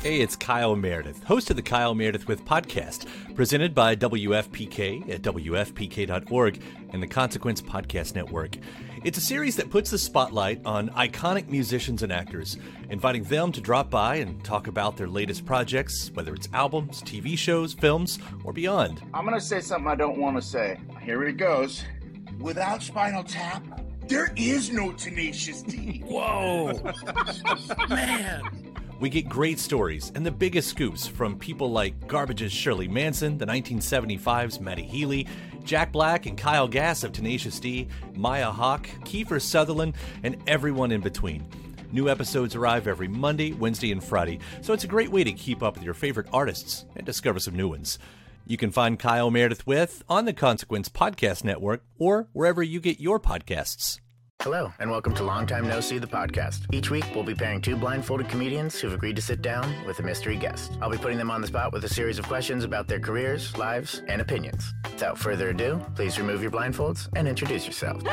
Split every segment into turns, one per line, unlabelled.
Hey, it's Kyle Meredith, host of the Kyle Meredith With podcast, presented by WFPK at WFPK.org and the Consequence Podcast Network. It's a series that puts the spotlight on iconic musicians and actors, inviting them to drop by and talk about their latest projects, whether it's albums, TV shows, films, or beyond.
I'm going to say something I don't want to say. Here it goes. Without Spinal Tap, there is no Tenacious D.
Whoa! Man! We get great stories and the biggest scoops from people like Garbage's Shirley Manson, the 1975's Matty Healy, Jack Black and Kyle Gass of Tenacious D, Maya Hawke, Kiefer Sutherland, and everyone in between. New episodes arrive every Monday, Wednesday, and Friday, so it's a great way to keep up with your favorite artists and discover some new ones. You can find Kyle Meredith With on the Consequence Podcast Network or wherever you get your podcasts.
Hello, and welcome to Long Time No See, the podcast. Each week, we'll be pairing two blindfolded comedians who've agreed to sit down with a mystery guest. I'll be putting them on the spot with a series of questions about their careers, lives, and opinions. Without further ado, please remove your blindfolds and introduce yourselves.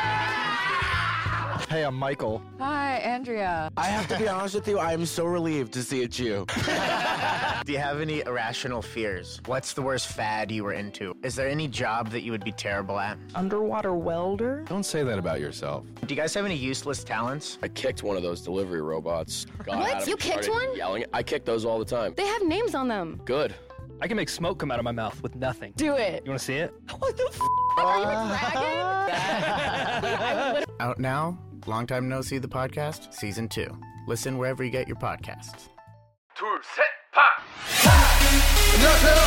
Hey, I'm Michael.
Hi, Andrea.
I have to be honest with you, I am so relieved to see it's you.
Do you have any irrational fears? What's the worst fad you were into? Is there any job that you would be terrible at?
Underwater welder?
Don't say that about yourself.
Do you guys have any useless talents?
I kicked one of those delivery robots.
What? You kicked one?
Yelling. I kick those all the time.
They have names on them.
Good.
I can make smoke come out of my mouth with nothing.
Do it.
You want to see it?
What the f***? Are you a dragon?
Out now, Long Time No See, the podcast, Season 2. Listen wherever you get your podcasts.
둘, 셋, 파! 안녕하세요.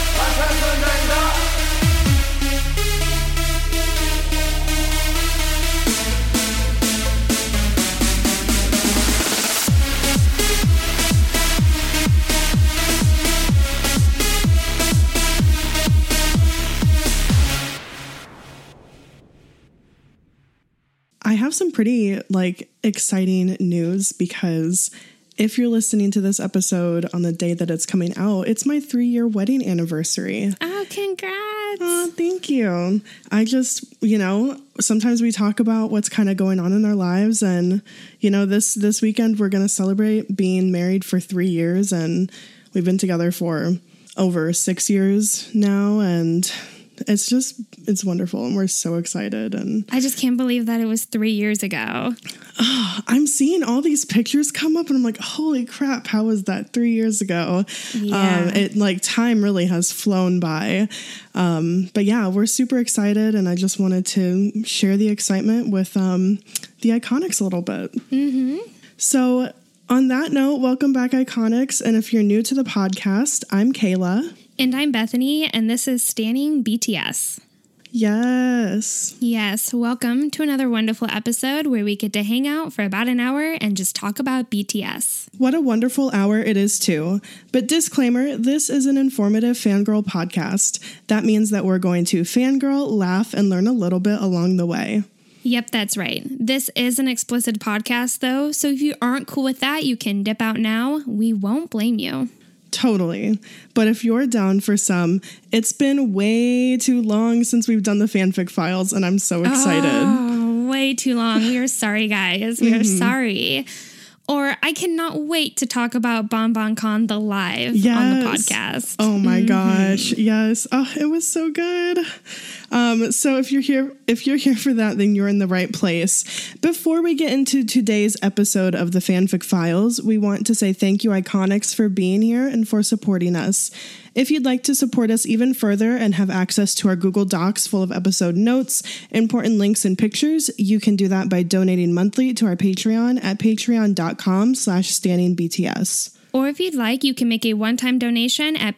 I have some pretty exciting news because if you're listening to this episode on the day that it's coming out, it's my 3-year wedding anniversary.
Oh, congrats.
Oh, thank you. I just, sometimes we talk about what's kind of going on in our lives. And, this weekend we're going to celebrate being married for 3 years. And we've been together for over 6 years now. And it's wonderful, and we're so excited. And
I just can't believe that it was 3 years ago.
I'm seeing all these pictures come up, and I'm like, holy crap, how was that 3 years ago?
Yeah.
Time really has flown by. But yeah, we're super excited, and I just wanted to share the excitement with the Iconics a little bit.
Mm-hmm.
So on that note, welcome back, Iconics. And if you're new to the podcast, I'm Kayla.
And I'm Bethany, and this is Standing BTS.
Yes.
Yes, welcome to another wonderful episode where we get to hang out for about an hour and just talk about BTS.
What a wonderful hour it is, too. But disclaimer, this is an informative fangirl podcast. That means that we're going to fangirl, laugh, and learn a little bit along the way.
Yep, that's right. This is an explicit podcast, though, so if you aren't cool with that, you can dip out now. We won't blame you.
Totally. But if you're down for some, it's been way too long since we've done the fanfic files, and I'm so excited.
Oh, way too long. We are sorry, guys. We are sorry. Or I cannot wait to talk about BonBon the Live on the podcast.
Oh my gosh. Yes. Oh, it was so good. So if you're here for that, then you're in the right place. Before we get into today's episode of the Fanfic Files, we want to say thank you, Iconics, for being here and for supporting us. If you'd like to support us even further and have access to our Google Docs full of episode notes, important links, and pictures, you can do that by donating monthly to our Patreon at patreon.com/standingbts.
Or if you'd like, you can make a one-time donation at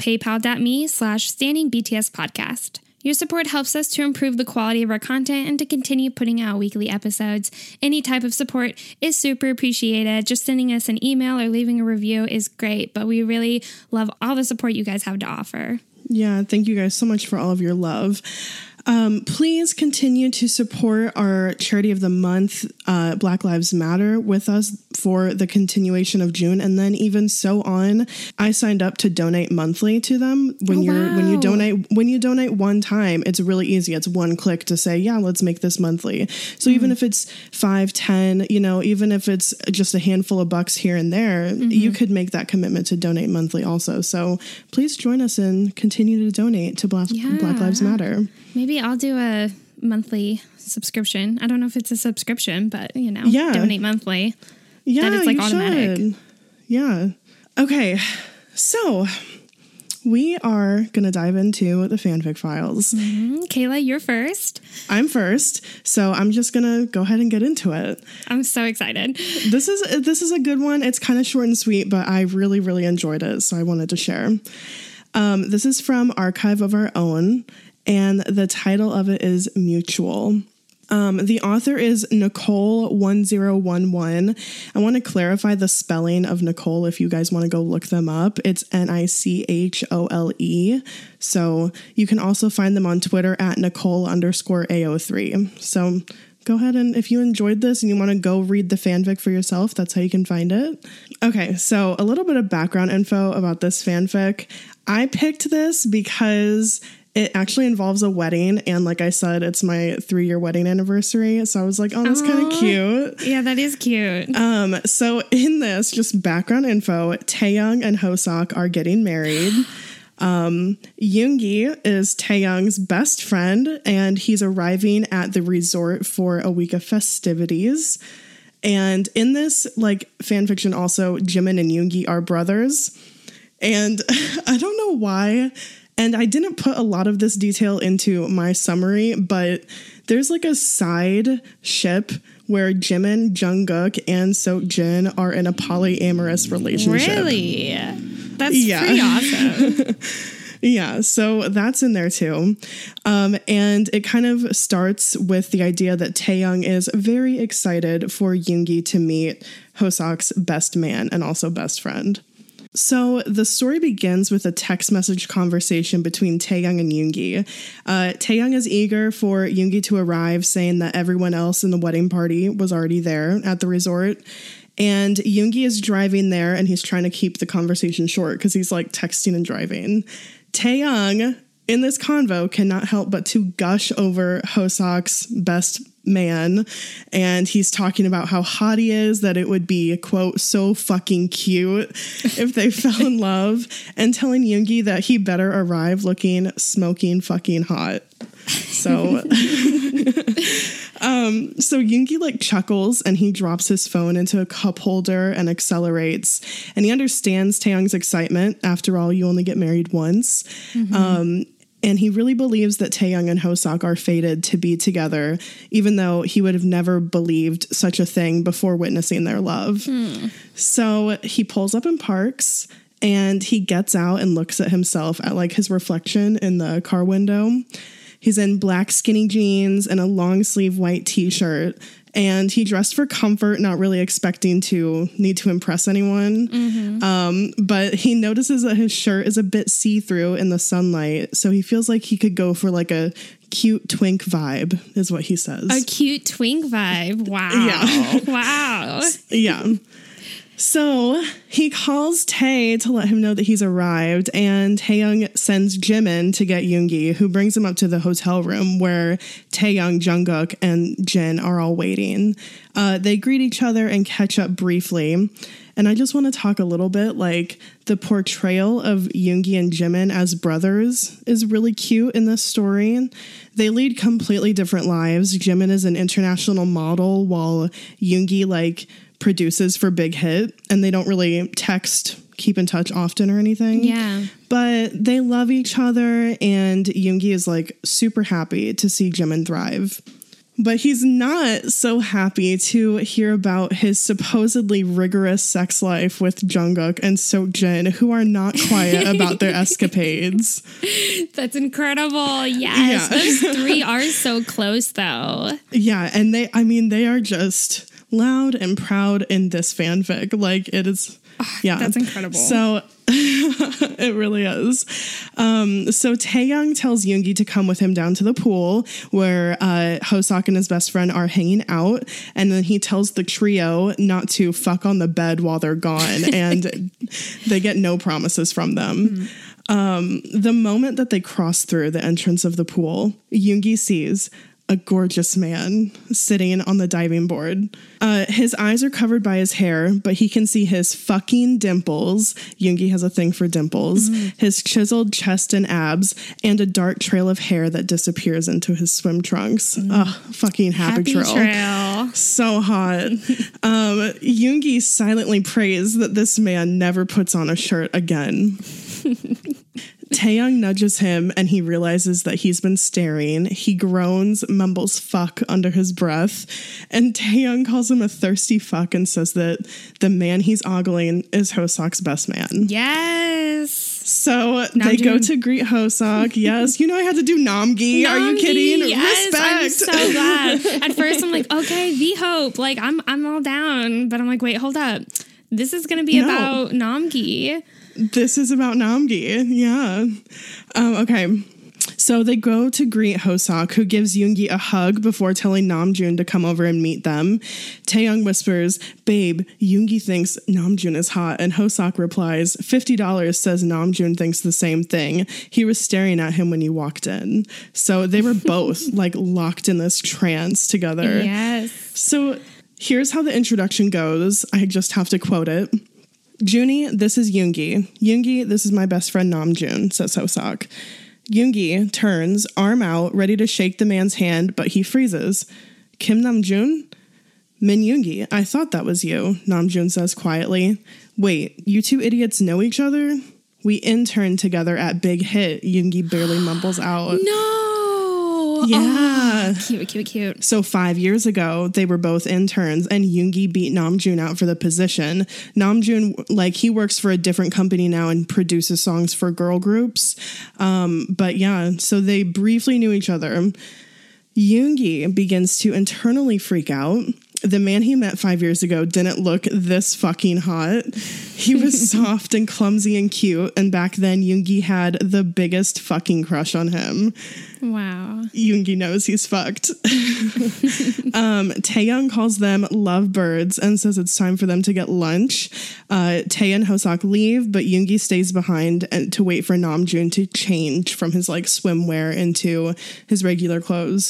paypal.me/standingbtspodcast. Your support helps us to improve the quality of our content and to continue putting out weekly episodes. Any type of support is super appreciated. Just sending us an email or leaving a review is great, but we really love all the support you guys have to offer.
Yeah, thank you guys so much for all of your love. Please continue to support our charity of the month, Black Lives Matter, with us for the continuation of June, and then even so on. I signed up to donate monthly to them. When you donate one time, it's really easy. It's one click to say, yeah, let's make this monthly. So even if it's $5, $10, even if it's just a handful of bucks here and there, you could make that commitment to donate monthly also. So please join us and continue to donate to Black Lives Matter.
Maybe I'll do a monthly subscription. I don't know if it's a subscription, but donate monthly.
Yeah,
that it's like automatic.
Should. Yeah. Okay. So we are going to dive into the fanfic files.
Kayla, you're first.
I'm first. So I'm just going to go ahead and get into it.
I'm so excited.
This is a good one. It's kind of short and sweet, but I really, really enjoyed it. So I wanted to share. This is from Archive of Our Own, and the title of it is Mutual. The author is Nicole1011. I want to clarify the spelling of Nicole if you guys want to go look them up. It's Nichole. So you can also find them on Twitter at Nicole_AO3. So go ahead and if you enjoyed this and you want to go read the fanfic for yourself, that's how you can find it. Okay, so a little bit of background info about this fanfic. I picked this because it actually involves a wedding, and like I said, it's my 3-year wedding anniversary, so I was like, oh, that's kind of cute.
Yeah, that is cute.
So in this, just background info, Taeyoung and Hoseok are getting married. Yoongi is Taeyoung's best friend, and he's arriving at the resort for a week of festivities. And in this, like, fanfiction also, Jimin and Yoongi are brothers. And I don't know why, and I didn't put a lot of this detail into my summary, but there's like a side ship where Jimin, Jungkook, and Seokjin are in a polyamorous relationship.
Really? That's pretty awesome.
Yeah, so that's in there too. And it kind of starts with the idea that Taeyoung is very excited for Yoongi to meet Hoseok's best man and also best friend. So the story begins with a text message conversation between Taeyoung and Yoongi. Taeyoung is eager for Yoongi to arrive, saying that everyone else in the wedding party was already there at the resort. And Yoongi is driving there, and he's trying to keep the conversation short because he's like texting and driving. Taeyoung, in this convo, cannot help but to gush over Hoseok's best man, and he's talking about how hot he is, that it would be, quote, so fucking cute if they fell in love, and telling Yoongi that he better arrive looking smoking fucking hot. So so Yoongi like chuckles, and he drops his phone into a cup holder and accelerates, and he understands Taeyoung's excitement. After all, you only get married once. And he really believes that Taeyoung and Hoseok are fated to be together, even though he would have never believed such a thing before witnessing their love. So he pulls up and parks, and he gets out and looks at himself at like his reflection in the car window. He's in black skinny jeans and a long sleeve white t-shirt, and he dressed for comfort, not really expecting to need to impress anyone. But he notices that his shirt is a bit see-through in the sunlight, so he feels like he could go for like a cute twink vibe, is what he says.
A cute twink vibe. Wow.
Yeah.
Wow.
Yeah. So he calls Tae to let him know that he's arrived, and Taeyoung sends Jimin to get Yoongi, who brings him up to the hotel room where Taeyoung, Jungkook, and Jin are all waiting. They greet each other and catch up briefly. And I just want to talk a little bit, like, the portrayal of Yoongi and Jimin as brothers is really cute in this story. They lead completely different lives. Jimin is an international model, while Yoongi, like, produces for Big Hit, and they don't really keep in touch often or anything.
Yeah.
But they love each other, and Yoongi is like super happy to see Jimin thrive. But he's not so happy to hear about his supposedly rigorous sex life with Jungkook and Seokjin, who are not quiet about their escapades.
That's incredible. Yes. Yeah. Those three are so close, though.
Yeah, and they are just loud and proud in this fanfic. Like, it is, yeah.
That's incredible.
So it really is. So Taeyang tells Yoongi to come with him down to the pool where Hoseok and his best friend are hanging out. And then he tells the trio not to fuck on the bed while they're gone. And they get no promises from them. The moment that they cross through the entrance of the pool, Yoongi sees a gorgeous man sitting on the diving board. His eyes are covered by his hair, but he can see his fucking dimples. Yoongi has a thing for dimples. His chiseled chest and abs, and a dark trail of hair that disappears into his swim trunks. Fucking happy trail. So hot. Yoongi silently prays that this man never puts on a shirt again. Taeyang nudges him and he realizes that he's been staring. He groans, mumbles fuck under his breath, and Taeyang calls him a thirsty fuck and says that the man he's ogling is Hoseok's best man.
Yes.
So they go to greet Hoseok. Yes. You know I had to do Namgi. Are you kidding?
Yes,
Respect.
I'm so glad. At first I'm like, okay, V-Hope. Like, I'm all down. But I'm like, wait, hold up. This is going to be about Namgi.
This is about Namgi. Yeah. Okay. So they go to greet Hoseok, who gives Yoongi a hug before telling Namjoon to come over and meet them. Taeyang whispers, "Babe, Yoongi thinks Namjoon is hot." And Hoseok replies, $50 says Namjoon thinks the same thing. He was staring at him when you walked in. So they were both like locked in this trance together.
Yes.
So here's how the introduction goes. I just have to quote it. "Junie, this is Yoongi. Yoongi, this is my best friend Namjoon," says Hoseok. Yoongi turns, arm out, ready to shake the man's hand, but he freezes. "Kim Namjoon?" "Min Yoongi, I thought that was you," Namjoon says quietly. "Wait, you two idiots know each other?" "We interned together at Big Hit," Yoongi barely mumbles out.
No!
Yeah.
Oh, cute.
So 5 years ago, they were both interns, and Yoongi beat Namjoon out for the position. Namjoon, like, he works for a different company now and produces songs for girl groups. But yeah, so they briefly knew each other. Yoongi begins to internally freak out. The man he met 5 years ago didn't look this fucking hot. He was soft and clumsy and cute, and back then Yoongi had the biggest fucking crush on him.
Wow.
Yoongi knows he's fucked. Taeyang calls them lovebirds and says it's time for them to get lunch. Tae and Hoseok leave, but Yoongi stays behind and to wait for Namjoon to change from his like swimwear into his regular clothes.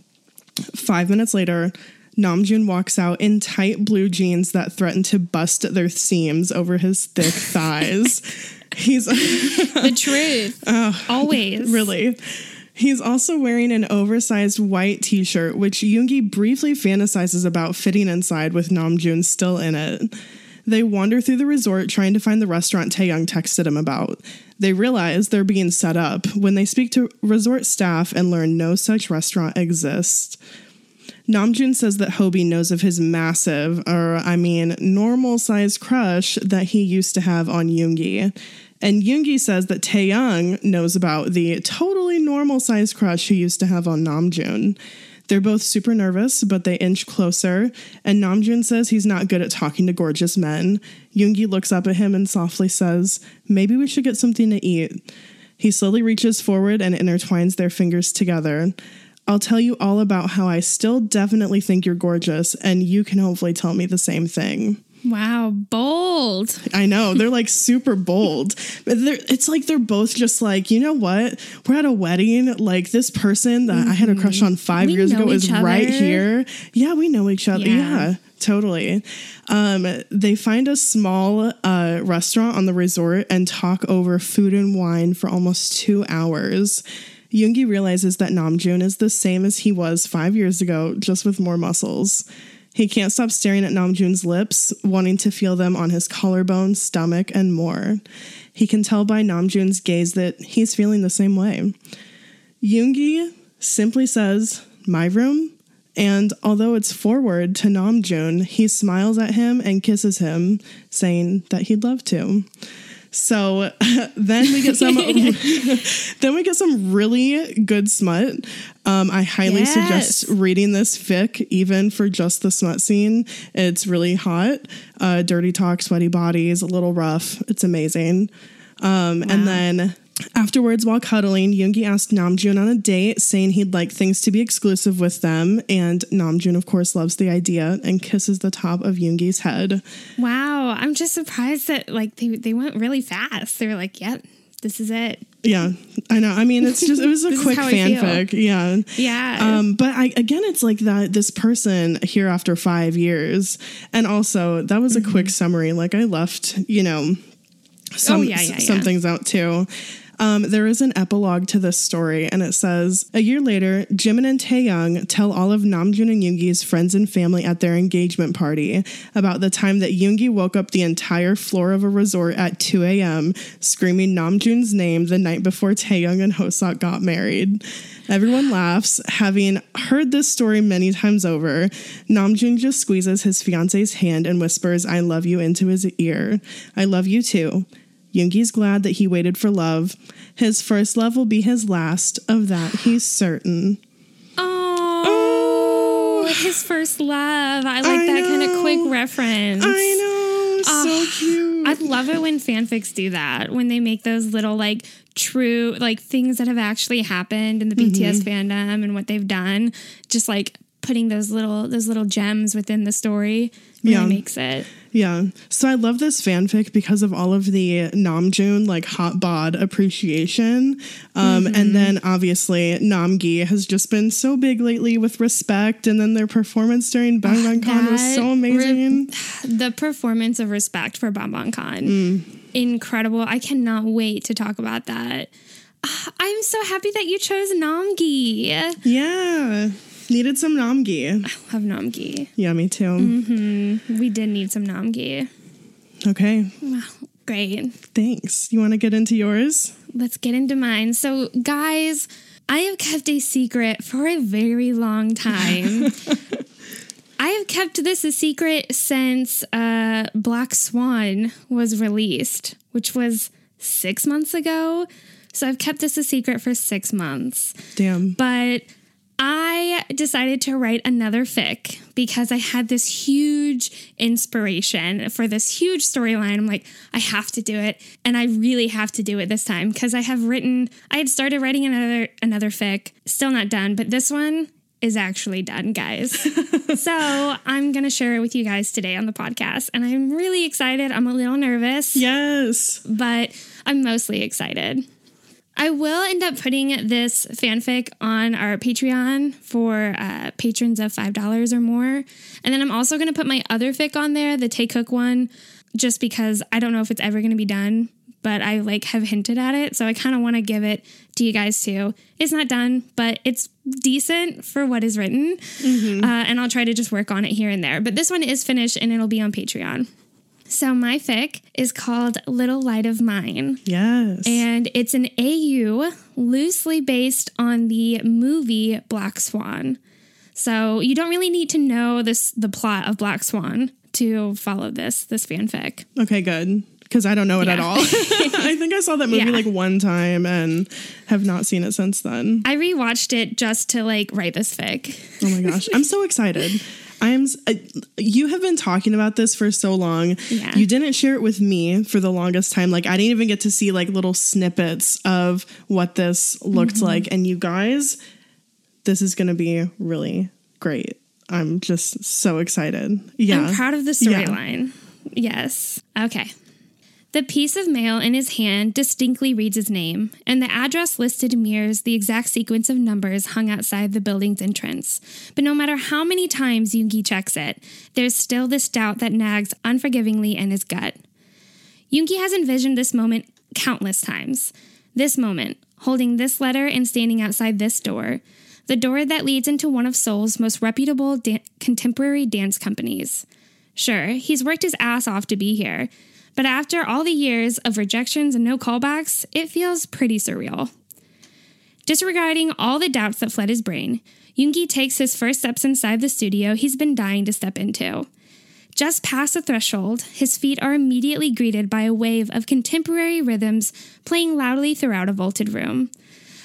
5 minutes later, Namjoon walks out in tight blue jeans that threaten to bust their seams over his thick thighs. He's
the truth. Always.
Really. He's also wearing an oversized white t-shirt, which Yoongi briefly fantasizes about fitting inside with Namjoon still in it. They wander through the resort trying to find the restaurant Taeyang texted him about. They realize they're being set up when they speak to resort staff and learn no such restaurant exists. Namjoon says that Hobie knows of his massive, normal-sized crush that he used to have on Yoongi. And Yoongi says that Taeyang knows about the totally normal-sized crush he used to have on Namjoon. They're both super nervous, but they inch closer, and Namjoon says he's not good at talking to gorgeous men. Yoongi looks up at him and softly says, "Maybe we should get something to eat." He slowly reaches forward and intertwines their fingers together. "I'll tell you all about how I still definitely think you're gorgeous, and you can hopefully tell me the same thing."
Wow, bold.
I know, they're like super bold. But it's like they're both just like, you know what? We're at a wedding. Like, this person that I had a crush on 5 years ago is right here. Yeah, we know each other. Yeah, totally. They find a small restaurant on the resort and talk over food and wine for almost 2 hours. Yoongi realizes that Namjoon is the same as he was 5 years ago, just with more muscles. He can't stop staring at Namjoon's lips, wanting to feel them on his collarbone, stomach, and more. He can tell by Namjoon's gaze that he's feeling the same way. Yoongi simply says, "My room?" And although it's forward to Namjoon, he smiles at him and kisses him, saying that he'd love to. So then we get some really good smut. I highly suggest reading this fic, even for just the smut scene. It's really hot. Dirty talk, sweaty bodies, a little rough. It's amazing. And then afterwards, while cuddling, Yoongi asked Namjoon on a date, saying he'd like things to be exclusive with them. And Namjoon, of course, loves the idea and kisses the top of Yoongi's head.
Wow. I'm just surprised that like they went really fast. They were like, yep, this is it.
Yeah, I know. I mean, it was a quick fanfic. Yeah.
Yeah.
But again, it's like that this person here after 5 years. And also that was a quick summary. Like I left, some things out too. There is an epilogue to this story, and it says, a year later, Jimin and Taeyoung tell all of Namjoon and Yoongi's friends and family at their engagement party about the time that Yoongi woke up the entire floor of a resort at 2 a.m. screaming Namjoon's name the night before Taeyoung and Hoseok got married. Everyone laughs. Having heard this story many times over, Namjoon just squeezes his fiance's hand and whispers, I love you, into his ear. I love you too. Yoongi's glad that he waited for love. His first love will be his last. Of that, he's certain.
Oh, his first love. I like that kind of quick reference.
I know. So cute.
I love it when fanfics do that. When they make those little like true like things that have actually happened in the BTS fandom and what they've done. Just like putting those little gems within the story really makes it.
Yeah. So I love this fanfic because of all of the Namjoon like hot bod appreciation. And then obviously Namgi has just been so big lately with Respect, and then their performance during BangBangCon was so amazing.
The performance of Respect for BangBangCon. Incredible. I cannot wait to talk about that. I'm so happy that you chose Namgi.
Yeah. Needed some Namgi.
I love Namgi.
Yeah, me too.
We did need some Namgi.
Okay.
Wow, great.
Thanks. You want to get into yours?
Let's get into mine. So, guys, I have kept a secret for a very long time. I have kept this a secret since Black Swan was released, which was 6 months ago. So I've kept this a secret for 6 months.
Damn.
But I decided to write another fic because I had this huge inspiration for this huge storyline. I'm like, I have to do it. And I really have to do it this time because I had started writing another fic, still not done, but this one is actually done, guys. So I'm going to share it with you guys today on the podcast. And I'm really excited. I'm a little nervous.
Yes.
But I'm mostly excited. I will end up putting this fanfic on our Patreon for patrons of $5 or more. And then I'm also going to put my other fic on there, the Taekook one, just because I don't know if it's ever going to be done, but I have hinted at it. So I kind of want to give it to you guys too. It's not done, but it's decent for what is written. And I'll try to just work on it here and there. But this one is finished and it'll be on Patreon. So my fic is called Little Light of Mine.
Yes.
And it's an AU loosely based on the movie Black Swan. So you don't really need to know the plot of Black Swan to follow this fanfic.
Okay, good. Because I don't know it at all. I think I saw that movie one time and have not seen it since then.
I rewatched it just to write this fic.
Oh my gosh. I'm so excited. You have been talking about this for so long.
Yeah.
You didn't share it with me for the longest time. I didn't even get to see little snippets of what this looked like. And you guys, this is going to be really great. I'm just so excited. Yeah.
I'm proud of the storyline. Yeah. Yes. Okay. The piece of mail in his hand distinctly reads his name, and the address listed mirrors the exact sequence of numbers hung outside the building's entrance. But no matter how many times Yoongi checks it, there's still this doubt that nags unforgivingly in his gut. Yoongi has envisioned this moment countless times. This moment, holding this letter and standing outside this door, the door that leads into one of Seoul's most reputable contemporary dance companies. Sure, he's worked his ass off to be here, but after all the years of rejections and no callbacks, it feels pretty surreal. Disregarding all the doubts that fled his brain, Yoongi takes his first steps inside the studio he's been dying to step into. Just past the threshold, his feet are immediately greeted by a wave of contemporary rhythms playing loudly throughout a vaulted room.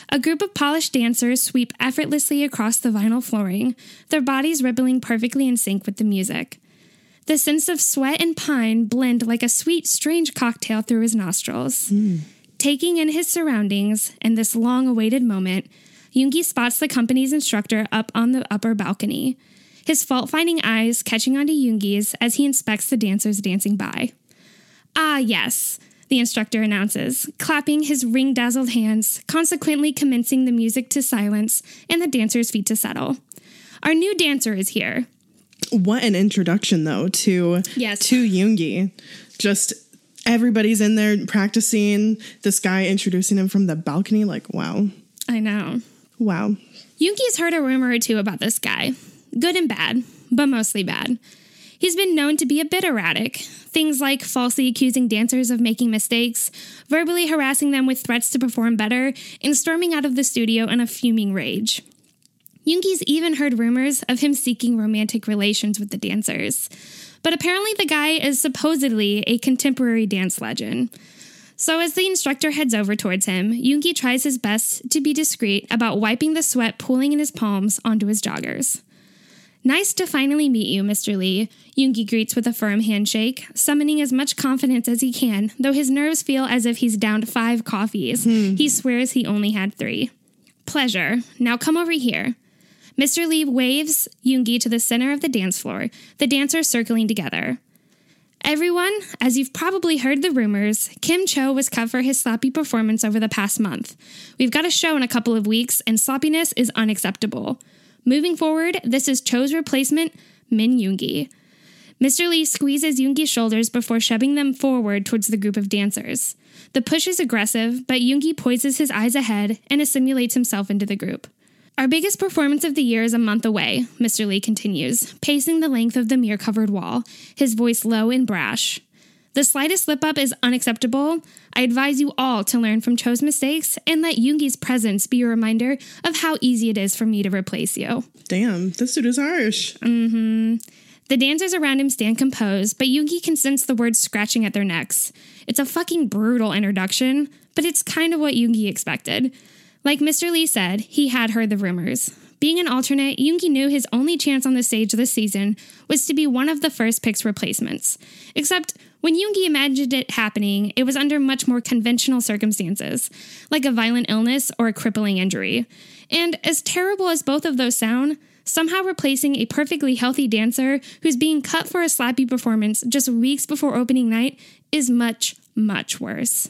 A group of polished dancers sweep effortlessly across the vinyl flooring, their bodies rippling perfectly in sync with the music. The scents of sweat and pine blend like a sweet, strange cocktail through his nostrils. Taking in his surroundings and this long-awaited moment, Yoongi spots the company's instructor up on the upper balcony, his fault-finding eyes catching onto Yoongi's as he inspects the dancers dancing by. "Ah, yes," the instructor announces, clapping his ring-dazzled hands, consequently commencing the music to silence and the dancers' feet to settle. "Our new dancer is here."
What an introduction, though, to Yoongi. Just everybody's in there practicing. This guy introducing him from the balcony. Like, wow.
I know.
Wow.
Yoongi's heard a rumor or two about this guy. Good and bad, but mostly bad. He's been known to be a bit erratic. Things like falsely accusing dancers of making mistakes, verbally harassing them with threats to perform better, and storming out of the studio in a fuming rage. Yoongi's even heard rumors of him seeking romantic relations with the dancers. But apparently the guy is supposedly a contemporary dance legend. So as the instructor heads over towards him, Yoongi tries his best to be discreet about wiping the sweat pooling in his palms onto his joggers. "Nice to finally meet you, Mr. Lee," Yoongi greets with a firm handshake, summoning as much confidence as he can, though his nerves feel as if he's downed 5 coffees. He swears he only had 3. "Pleasure. Now come over here." Mr. Lee waves Yoongi to the center of the dance floor, the dancers circling together. "Everyone, as you've probably heard the rumors, Kim Cho was cut for his sloppy performance over the past month. We've got a show in a couple of weeks, and sloppiness is unacceptable. Moving forward, this is Cho's replacement, Min Yoongi." Mr. Lee squeezes Yoongi's shoulders before shoving them forward towards the group of dancers. The push is aggressive, but Yoongi poises his eyes ahead and assimilates himself into the group. "Our biggest performance of the year is a month away," Mr. Lee continues, pacing the length of the mirror-covered wall, his voice low and brash. "The slightest slip-up is unacceptable. I advise you all to learn from Cho's mistakes and let Yoongi's presence be a reminder of how easy it is for me to replace you."
Damn, this dude is harsh.
The dancers around him stand composed, but Yoongi can sense the words scratching at their necks. It's a fucking brutal introduction, but it's kind of what Yoongi expected. Like Mr. Lee said, he had heard the rumors. Being an alternate, Yoongi knew his only chance on the stage this season was to be one of the first pick's replacements. Except, when Yoongi imagined it happening, it was under much more conventional circumstances, like a violent illness or a crippling injury. And as terrible as both of those sound, somehow replacing a perfectly healthy dancer who's being cut for a slappy performance just weeks before opening night is much, much worse.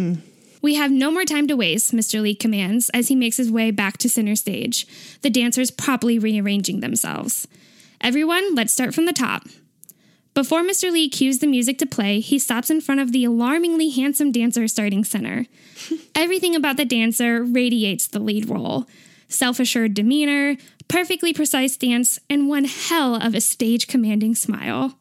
"We have no more time to waste," Mr. Lee commands as he makes his way back to center stage, the dancers properly rearranging themselves. "Everyone, let's start from the top." Before Mr. Lee cues the music to play, he stops in front of the alarmingly handsome dancer starting center. Everything about the dancer radiates the lead role. Self-assured demeanor, perfectly precise dance, and one hell of a stage-commanding smile.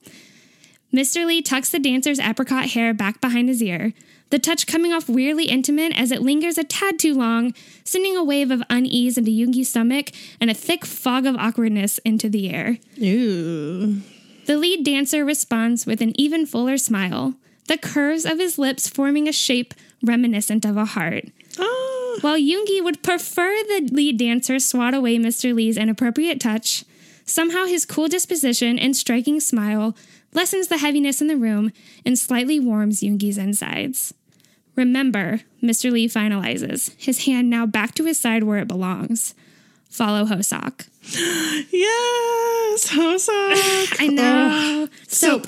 Mr. Lee tucks the dancer's apricot hair back behind his ear, the touch coming off weirdly intimate as it lingers a tad too long, sending a wave of unease into Yoongi's stomach and a thick fog of awkwardness into the air.
Ew.
The lead dancer responds with an even fuller smile, the curves of his lips forming a shape reminiscent of a heart.
Oh.
While Yoongi would prefer the lead dancer swat away Mr. Lee's inappropriate touch, somehow his cool disposition and striking smile lessens the heaviness in the room and slightly warms Yoongi's insides. "Remember," Mr. Lee finalizes, his hand now back to his side where it belongs. "Follow Hoseok."
Yes, Hoseok.
I know.
Soap.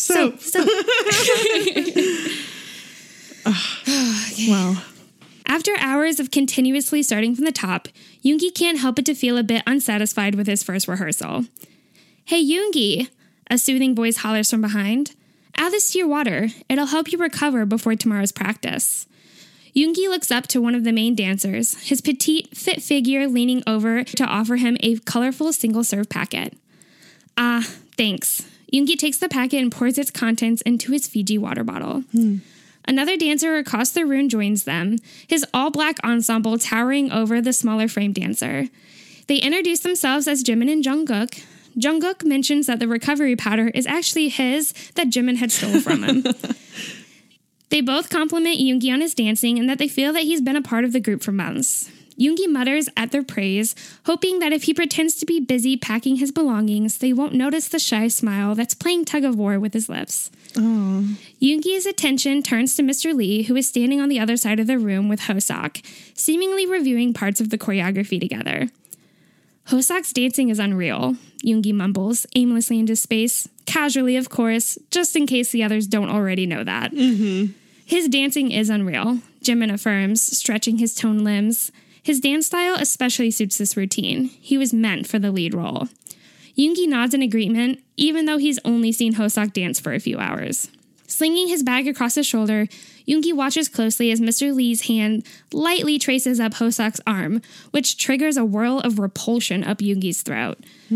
Wow.
After hours of continuously starting from the top, Yoongi can't help but to feel a bit unsatisfied with his first rehearsal. "Hey, Yoongi," a soothing voice hollers from behind. "Add this to your water. It'll help you recover before tomorrow's practice." Yoongi looks up to one of the main dancers, his petite, fit figure leaning over to offer him a colorful single-serve packet. "Ah, thanks." Yoongi takes the packet and pours its contents into his Fiji water bottle. Another dancer across the room joins them, his all-black ensemble towering over the smaller frame dancer. They introduce themselves as Jimin and Jungkook. Jungkook mentions that the recovery powder is actually his that Jimin had stolen from him. They both compliment Yoongi on his dancing and that they feel that he's been a part of the group for months. Yoongi mutters at their praise, hoping that if he pretends to be busy packing his belongings, they won't notice the shy smile that's playing tug-of-war with his lips.
Oh.
Yoongi's attention turns to Mr. Lee, who is standing on the other side of the room with Hoseok, seemingly reviewing parts of the choreography together. Hoseok's dancing is unreal, Yoongi mumbles, aimlessly into space, casually of course, just in case the others don't already know that.
Mm-hmm.
His dancing is unreal, Jimin affirms, stretching his toned limbs. His dance style especially suits this routine. He was meant for the lead role. Yoongi nods in agreement, even though he's only seen Hoseok dance for a few hours. Slinging his bag across his shoulder, Yoongi watches closely as Mr. Lee's hand lightly traces up Hoseok's arm, which triggers a whirl of repulsion up Yoongi's throat.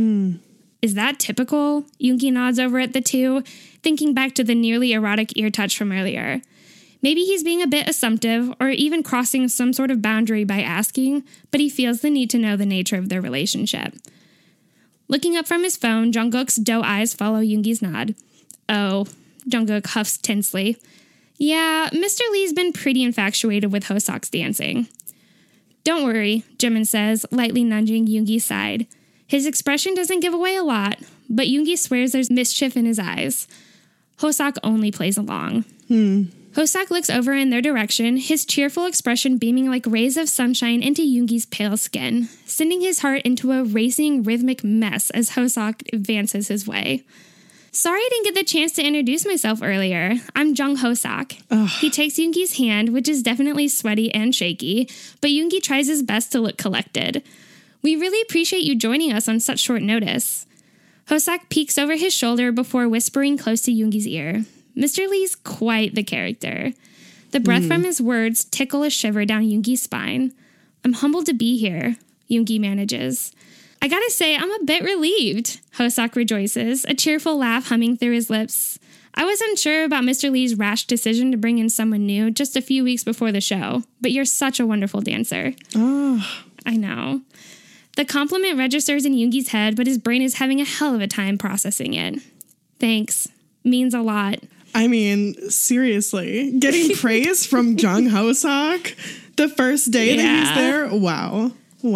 Is that typical? Yoongi nods over at the two, thinking back to the nearly erotic ear touch from earlier. Maybe he's being a bit assumptive or even crossing some sort of boundary by asking, but he feels the need to know the nature of their relationship. Looking up from his phone, Jungkook's doe eyes follow Yoongi's nod. Oh, Jungkook huffs tensely. Yeah, Mr. Lee's been pretty infatuated with Hoseok's dancing. Don't worry, Jimin says, lightly nudging Yoongi's side. His expression doesn't give away a lot, but Yoongi swears there's mischief in his eyes. Hoseok only plays along. Hoseok looks over in their direction, his cheerful expression beaming like rays of sunshine into Yoongi's pale skin, sending his heart into a racing, rhythmic mess as Hoseok advances his way. Sorry I didn't get the chance to introduce myself earlier. I'm Jung Hoseok. He takes Yoongi's hand, which is definitely sweaty and shaky, but Yoongi tries his best to look collected. We really appreciate you joining us on such short notice. Hoseok peeks over his shoulder before whispering close to Yoongi's ear. Mr. Lee's quite the character. The breath from his words tickle a shiver down Yoongi's spine. I'm humbled to be here, Yoongi manages. I gotta say, I'm a bit relieved, Hoseok rejoices, a cheerful laugh humming through his lips. I was unsure about Mr. Lee's rash decision to bring in someone new just a few weeks before the show, but you're such a wonderful dancer.
Oh.
I know. The compliment registers in Yoongi's head, but his brain is having a hell of a time processing it. Thanks. Means a lot.
I mean, seriously, getting praise from Jung Hoseok the first day that he's there? Wow.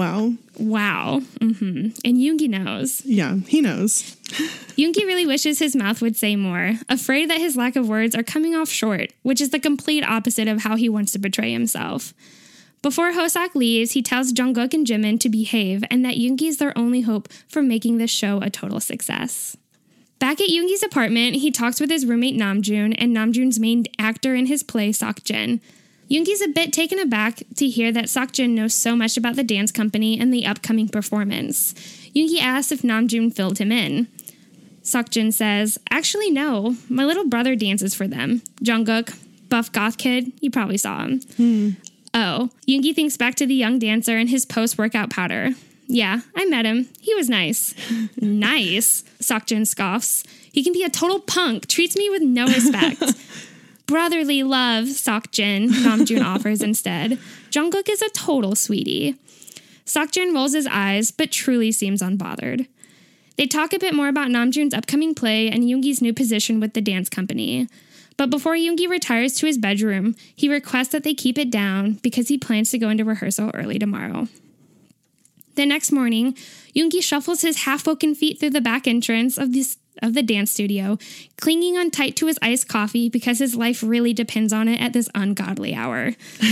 And Yoongi knows.
Yeah, he knows.
Yoongi really wishes his mouth would say more, afraid that his lack of words are coming off short, which is the complete opposite of how he wants to portray himself. Before Hoseok leaves, he tells Jungkook and Jimin to behave and that Yoongi is their only hope for making this show a total success. Back at Yoongi's apartment, he talks with his roommate Namjoon and Namjoon's main actor in his play, Seokjin. Yoongi's a bit taken aback to hear that Seokjin knows so much about the dance company and the upcoming performance. Yoongi asks if Namjoon filled him in. Seokjin says, actually no, my little brother dances for them. Jungkook, buff goth kid, you probably saw him. Oh, Yoongi thinks back to the young dancer and his post-workout powder. Yeah, I met him. He was nice. Nice, Seokjin scoffs. He can be a total punk, treats me with no respect. Brotherly love, Seokjin, Namjoon offers instead. Jungkook is a total sweetie. Seokjin rolls his eyes, but truly seems unbothered. They talk a bit more about Namjoon's upcoming play and Yoongi's new position with the dance company. But before Yoongi retires to his bedroom, he requests that they keep it down because he plans to go into rehearsal early tomorrow. The next morning, Yoongi shuffles his half-woken feet through the back entrance of the dance studio, clinging on tight to his iced coffee because his life really depends on it at this ungodly hour.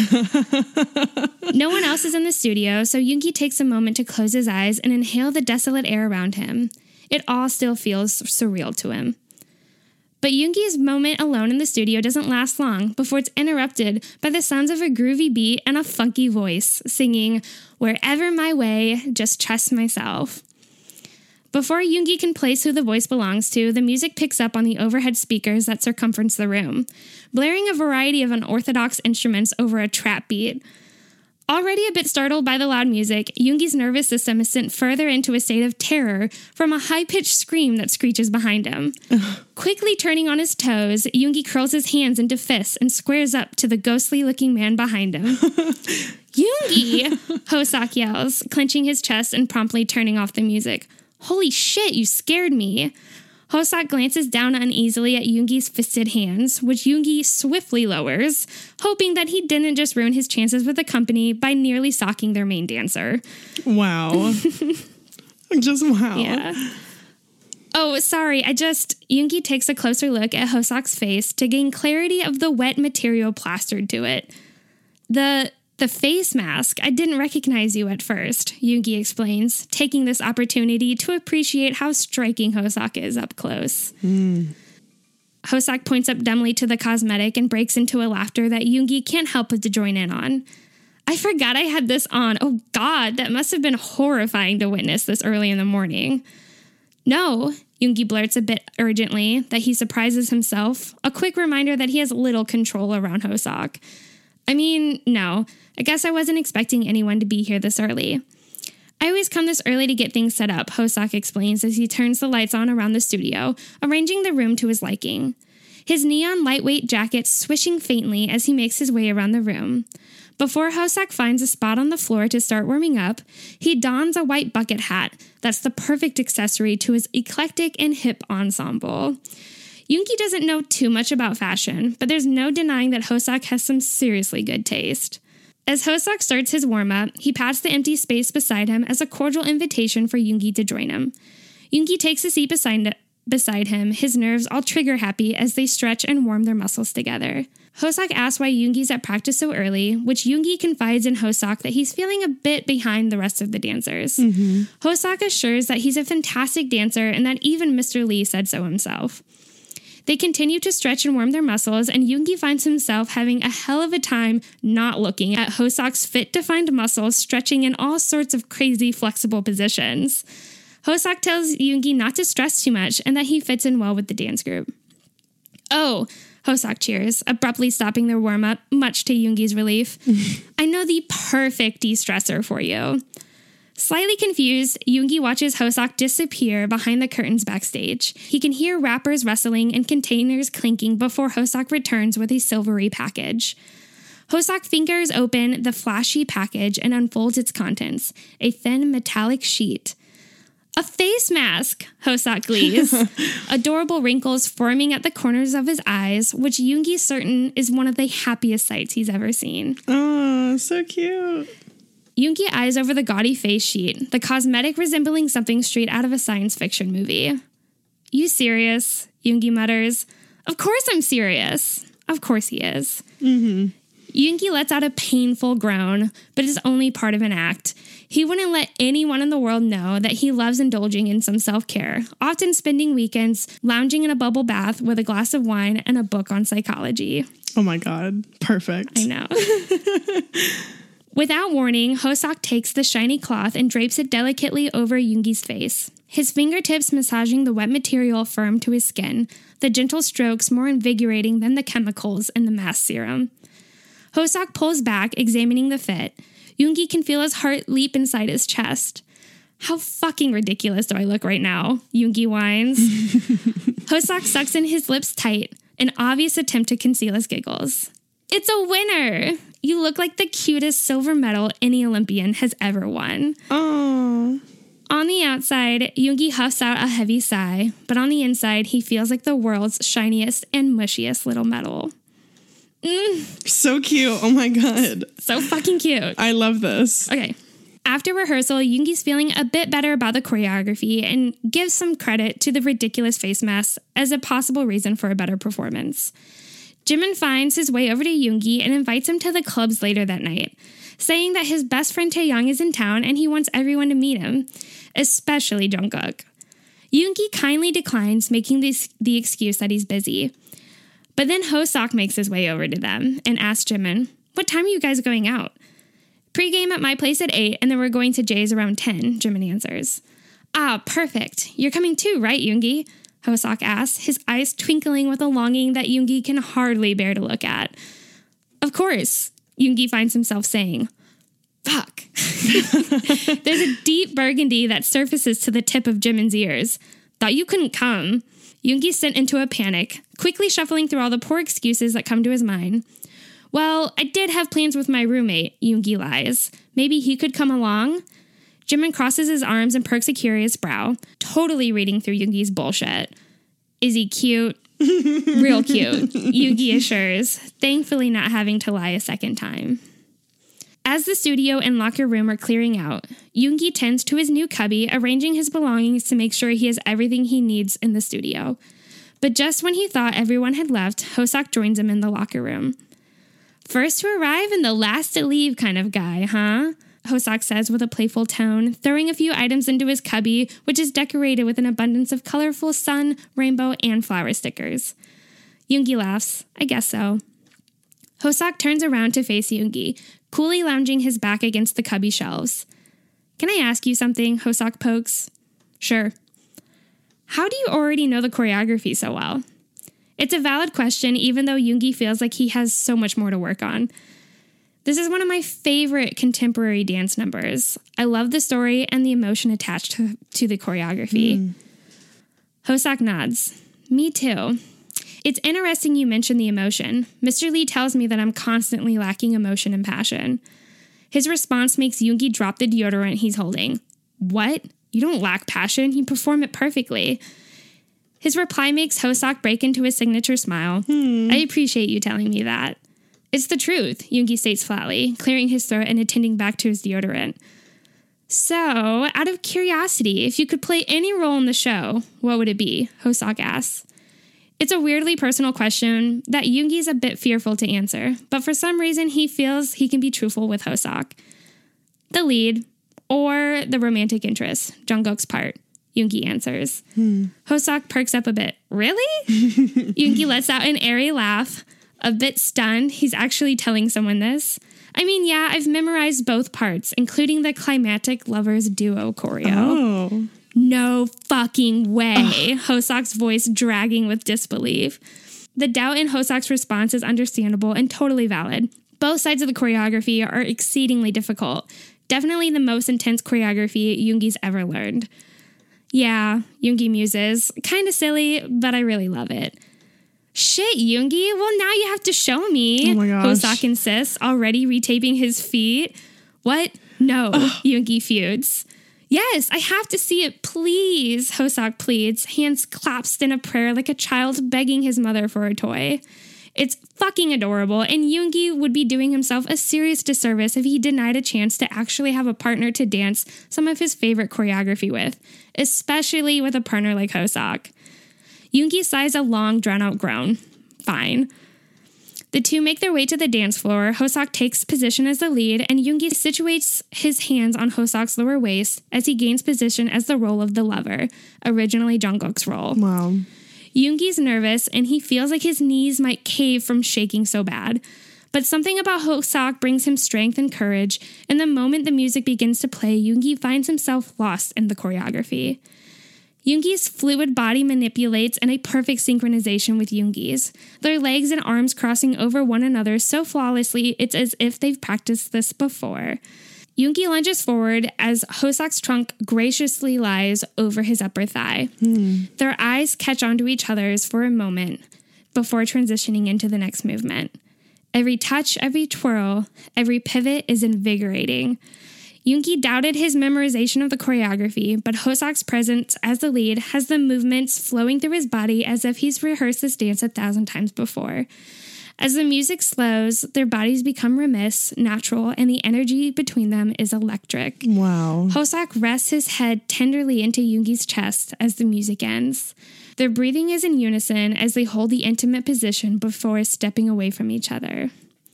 No one else is in the studio, so Yoongi takes a moment to close his eyes and inhale the desolate air around him. It all still feels surreal to him. But Yoongi's moment alone in the studio doesn't last long before it's interrupted by the sounds of a groovy beat and a funky voice singing, "Wherever my way, just trust myself." Before Yoongi can place who the voice belongs to, the music picks up on the overhead speakers that circumference the room, blaring a variety of unorthodox instruments over a trap beat. Already a bit startled by the loud music, Yoongi's nervous system is sent further into a state of terror from a high-pitched scream that screeches behind him. Quickly turning on his toes, Yoongi curls his hands into fists and squares up to the ghostly-looking man behind him. Yoongi! Hoseok yells, clenching his chest and promptly turning off the music. Holy shit, you scared me. Hosak glances down uneasily at Yoongi's fisted hands, which Yoongi swiftly lowers, hoping that he didn't just ruin his chances with the company by nearly socking their main dancer.
Wow. Just wow.
Yeah. Oh, sorry, Yoongi takes a closer look at Hosak's face to gain clarity of the wet material plastered to it. The face mask, I didn't recognize you at first, Yoongi explains, taking this opportunity to appreciate how striking Hosak is up close. Hosak points up dumbly to the cosmetic and breaks into a laughter that Yoongi can't help but to join in on. I forgot I had this on. Oh God, that must have been horrifying to witness this early in the morning. No, Yoongi blurts a bit urgently that he surprises himself, a quick reminder that he has little control around Hosak. I mean, no, I guess I wasn't expecting anyone to be here this early. I always come this early to get things set up, Hosak explains as he turns the lights on around the studio, arranging the room to his liking. His neon lightweight jacket swishing faintly as he makes his way around the room. Before Hosak finds a spot on the floor to start warming up, he dons a white bucket hat that's the perfect accessory to his eclectic and hip ensemble. Yoongi doesn't know too much about fashion, but there's no denying that Hosak has some seriously good taste. As Hosak starts his warm-up, he pats the empty space beside him as a cordial invitation for Yoongi to join him. Yoongi takes a seat beside him, his nerves all trigger-happy as they stretch and warm their muscles together. Hosak asks why Yoongi's at practice so early, which Yoongi confides in Hosak that he's feeling a bit behind the rest of the dancers. Hosak assures that he's a fantastic dancer and that even Mr. Lee said so himself. They continue to stretch and warm their muscles, and Yoongi finds himself having a hell of a time not looking at Hosak's fit-defined muscles stretching in all sorts of crazy flexible positions. Hosak tells Yoongi not to stress too much and that he fits in well with the dance group. Oh, Hosak cheers, abruptly stopping their warm-up, much to Yoongi's relief. I know the perfect de-stressor for you. Slightly confused, Yoongi watches Hosak disappear behind the curtains backstage. He can hear wrappers rustling and containers clinking before Hosak returns with a silvery package. Hosak fingers open the flashy package and unfolds its contents, a thin metallic sheet. A face mask, Hosak glees. Adorable wrinkles forming at the corners of his eyes, which Yoongi's certain is one of the happiest sights he's ever seen.
Oh, so cute.
Yoongi eyes over the gaudy face sheet, the cosmetic resembling something straight out of a science fiction movie. You serious? Yoongi mutters. Of course I'm serious. Of course he is. Yoongi lets out a painful groan, but is only part of an act. He wouldn't let anyone in the world know that he loves indulging in some self-care, often spending weekends lounging in a bubble bath with a glass of wine and a book on psychology.
Oh my God. Perfect.
I know. Without warning, Hosak takes the shiny cloth and drapes it delicately over Yoongi's face. His fingertips massaging the wet material firm to his skin, the gentle strokes more invigorating than the chemicals in the mask serum. Hosak pulls back, examining the fit. Yoongi can feel his heart leap inside his chest. How fucking ridiculous do I look right now? Yoongi whines. Hosak sucks in his lips tight, an obvious attempt to conceal his giggles. It's a winner! You look like the cutest silver medal any Olympian has ever won.
Oh.
On the outside, Yoongi huffs out a heavy sigh, but on the inside, he feels like the world's shiniest and mushiest little medal.
So cute. Oh my God.
So fucking cute.
I love this.
Okay. After rehearsal, Yoongi's feeling a bit better about the choreography and gives some credit to the ridiculous face masks as a possible reason for a better performance. Jimin finds his way over to Yoongi and invites him to the clubs later that night, saying that his best friend Taeyang is in town and he wants everyone to meet him, especially Jungkook. Yoongi kindly declines, making the excuse that he's busy. But then Hosak makes his way over to them and asks Jimin, "What time are you guys going out?" "Pre-game at my place at 8, and then we're going to Jay's around 10, Jimin answers. "Ah, perfect. You're coming too, right, Yoongi?" Hosak asks, his eyes twinkling with a longing that Yoongi can hardly bear to look at. "Of course," Yoongi finds himself saying. Fuck. There's a deep burgundy that surfaces to the tip of Jimin's ears. "Thought you couldn't come." Yoongi sent into a panic, quickly shuffling through all the poor excuses that come to his mind. "Well, I did have plans with my roommate," Yoongi lies. "Maybe he could come along?" Jimin crosses his arms and perks a curious brow, totally reading through Yoongi's bullshit. Is he cute? Real cute, Yoongi assures, thankfully not having to lie a second time. As the studio and locker room are clearing out, Yoongi tends to his new cubby, arranging his belongings to make sure he has everything he needs in the studio. But just when he thought everyone had left, Hoseok joins him in the locker room. First to arrive and the last to leave kind of guy, huh? Hoseok says with a playful tone, throwing a few items into his cubby, which is decorated with an abundance of colorful sun, rainbow, and flower stickers. Yoongi laughs. I guess so. Hoseok turns around to face Yoongi, coolly lounging his back against the cubby shelves. Can I ask you something? Hoseok pokes. Sure. How do you already know the choreography so well? It's a valid question, even though Yoongi feels like he has so much more to work on. This is one of my favorite contemporary dance numbers. I love the story and the emotion attached to the choreography. Hoseok nods. Me too. It's interesting you mention the emotion. Mr. Lee tells me that I'm constantly lacking emotion and passion. His response makes Yoongi drop the deodorant he's holding. What? You don't lack passion. You perform it perfectly. His reply makes Hoseok break into his signature smile. I appreciate you telling me that. It's the truth, Yoongi states flatly, clearing his throat and attending back to his deodorant. So, out of curiosity, if you could play any role in the show, what would it be? Hoseok asks. It's a weirdly personal question that Yoongi's a bit fearful to answer, but for some reason he feels he can be truthful with Hoseok. The lead, or the romantic interest, Jungkook's part, Yoongi answers. Hoseok perks up a bit. Really? Yoongi lets out an airy laugh. A bit stunned, he's actually telling someone this. I mean, yeah, I've memorized both parts, including the climactic lovers duo choreo.
Oh.
No fucking way. Hoseok's voice dragging with disbelief. The doubt in Hoseok's response is understandable and totally valid. Both sides of the choreography are exceedingly difficult. Definitely the most intense choreography Yoongi's ever learned. Yeah, Yoongi muses. Kinda silly, but I really love it. Shit, Yoongi. Well, now you have to show me.
Oh my gosh.
Hoseok insists, already retaping his feet. What? No, Yoongi feuds. Yes, I have to see it, please, Hoseok pleads, hands clasped in a prayer like a child begging his mother for a toy. It's fucking adorable, and Yoongi would be doing himself a serious disservice if he denied a chance to actually have a partner to dance some of his favorite choreography with, especially with a partner like Hoseok. Yoongi sighs a long, drawn-out groan. Fine. The two make their way to the dance floor. Hoseok takes position as the lead, and Yoongi situates his hands on Hoseok's lower waist as he gains position as the role of the lover, originally Jungkook's role.
Wow.
Yoongi's nervous, and he feels like his knees might cave from shaking so bad. But something about Hoseok brings him strength and courage, and the moment the music begins to play, Yoongi finds himself lost in the choreography. Yoongi's fluid body manipulates in a perfect synchronization with Yoongi's, their legs and arms crossing over one another so flawlessly it's as if they've practiced this before. Yoongi lunges forward as Hoseok's trunk graciously lies over his upper thigh. Their eyes catch onto each other's for a moment before transitioning into the next movement. Every touch, every twirl, every pivot is invigorating. Yoongi doubted his memorization of the choreography, but Hoseok's presence as the lead has the movements flowing through his body as if he's rehearsed this dance 1,000 times before. As the music slows, their bodies become remiss, natural, and the energy between them is electric.
Wow.
Hoseok rests his head tenderly into Yoongi's chest as the music ends. Their breathing is in unison as they hold the intimate position before stepping away from each other.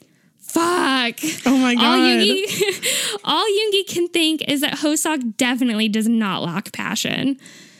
Fuck!
Oh my god.
All Yoongi can think is that Hoseok definitely does not lack passion.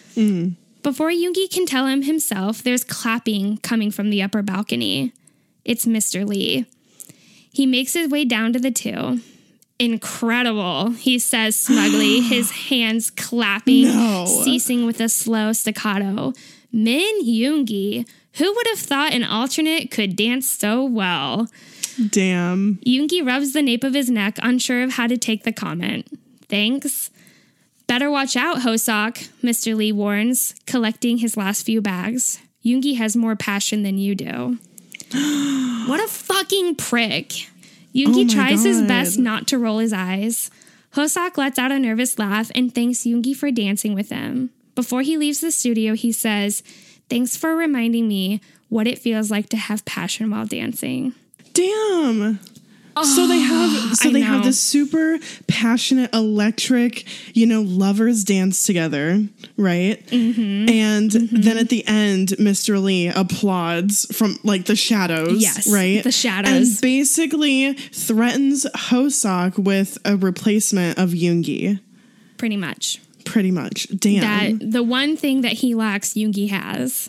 Before Yoongi can tell him himself, there's clapping coming from the upper balcony. It's Mr. Lee. He makes his way down to the two. Incredible, he says smugly, his hands clapping, ceasing with a slow staccato. Min Yoongi, who would have thought an alternate could dance so well?
Damn.
Yoongi rubs the nape of his neck, unsure of how to take the comment. Thanks. Better watch out, Hoseok, Mr. Lee warns, collecting his last few bags. Yoongi has more passion than you do. What a fucking prick. Yoongi tries his best not to roll his eyes. Hoseok lets out a nervous laugh and thanks Yoongi for dancing with him. Before he leaves the studio, he says, Thanks for reminding me what it feels like to have passion while dancing.
Damn. So they have this super passionate, electric, lovers dance together, right? Mm-hmm. And then at the end, Mr. Lee applauds from like the shadows,
yes,
right?
The shadows.
And basically threatens Hoseok with a replacement of Yoongi.
Pretty much.
Damn.
That the one thing that he lacks, Yoongi has.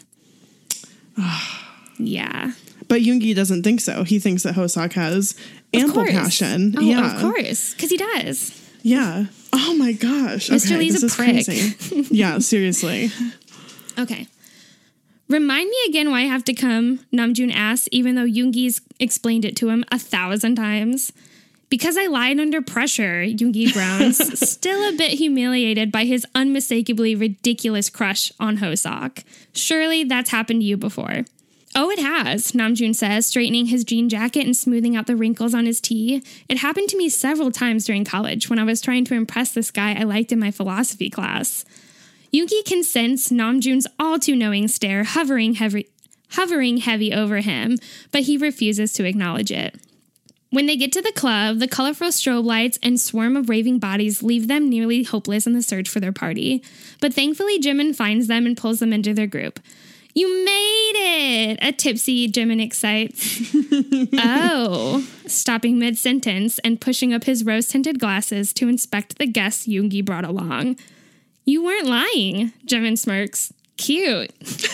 Yeah.
But Yoongi doesn't think so. He thinks that Hoseok has ample passion.
Oh,
yeah.
Of course. Because he does.
Yeah. Oh my gosh.
Mr. Lee's a prick.
Crazy. Yeah, seriously.
Okay. Remind me again why I have to come, Namjoon asks, even though Yoongi's explained it to him 1,000 times. Because I lied under pressure, Yoongi groans, still a bit humiliated by his unmistakably ridiculous crush on Hoseok. Surely that's happened to you before. Oh, it has, Namjoon says, straightening his jean jacket and smoothing out the wrinkles on his tee. It happened to me several times during college when I was trying to impress this guy I liked in my philosophy class. Yoongi can sense Namjoon's all-too-knowing stare hovering heavy over him, but he refuses to acknowledge it. When they get to the club, the colorful strobe lights and swarm of raving bodies leave them nearly hopeless in the search for their party. But thankfully, Jimin finds them and pulls them into their group. You made it! A tipsy Jimin excites. Oh, stopping mid-sentence and pushing up his rose-tinted glasses to inspect the guests Yoongi brought along. You weren't lying, Jimin smirks. Cute.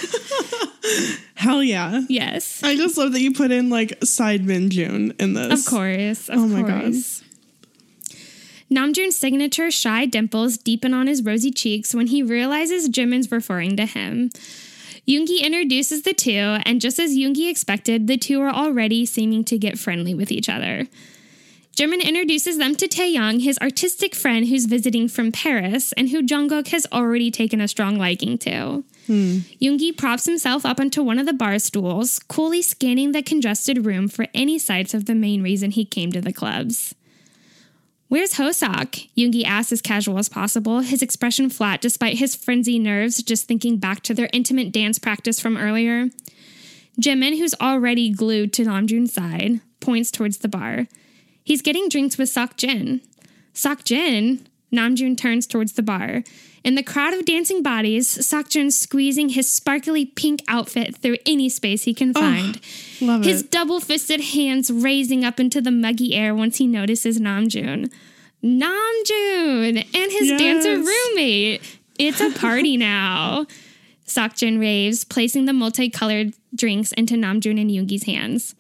Hell yeah.
Yes.
I just love that you put in like Sidemen June in this.
Of course.
Oh my god.
Namjoon's signature shy dimples deepen on his rosy cheeks when he realizes Jimin's referring to him. Yoongi introduces the two, and just as Yoongi expected, the two are already seeming to get friendly with each other. Jimin introduces them to Taeyoung, his artistic friend who's visiting from Paris, and who Jungkook has already taken a strong liking to. Yoongi props himself up onto one of the bar stools, coolly scanning the congested room for any sights of the main reason he came to the clubs. Where's Hoseok? Yoongi asks as casual as possible, his expression flat despite his frenzied nerves just thinking back to their intimate dance practice from earlier. Jimin, who's already glued to Namjoon's side, points towards the bar. He's getting drinks with Seokjin. Seokjin? Namjoon turns towards the bar. In the crowd of dancing bodies, Seokjin squeezing his sparkly pink outfit through any space he can find.
Love
his
it.
double-fisted hands raising up into the muggy air once he notices Namjoon. Namjoon and his dancer roommate. It's a party now. Seokjin raves, placing the multicolored drinks into Namjoon and Yoongi's hands.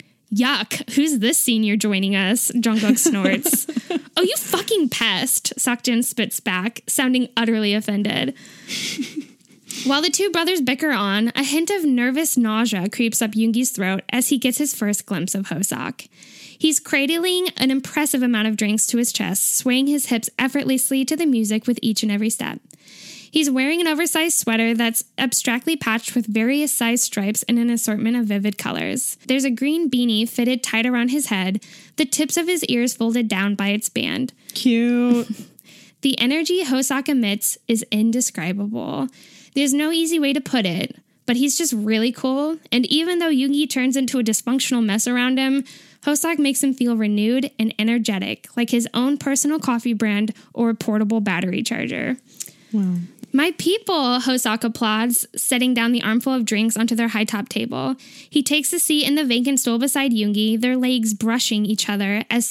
Yuck, who's this senior joining us? Jungkook snorts. Oh, you fucking pest, Seokjin spits back, sounding utterly offended. While the two brothers bicker on, a hint of nervous nausea creeps up Yoongi's throat as he gets his first glimpse of Hoseok. He's cradling an impressive amount of drinks to his chest, swaying his hips effortlessly to the music with each and every step. He's wearing an oversized sweater that's abstractly patched with various sized stripes and an assortment of vivid colors. There's a green beanie fitted tight around his head, the tips of his ears folded down by its band.
Cute.
The energy Hoseok emits is indescribable. There's no easy way to put it, but he's just really cool, and even though Yoongi turns into a dysfunctional mess around him, Hoseok makes him feel renewed and energetic, like his own personal coffee brand or portable battery charger.
Wow.
My people, Hoseok applauds, setting down the armful of drinks onto their high-top table. He takes a seat in the vacant stool beside Yoongi, their legs brushing each other as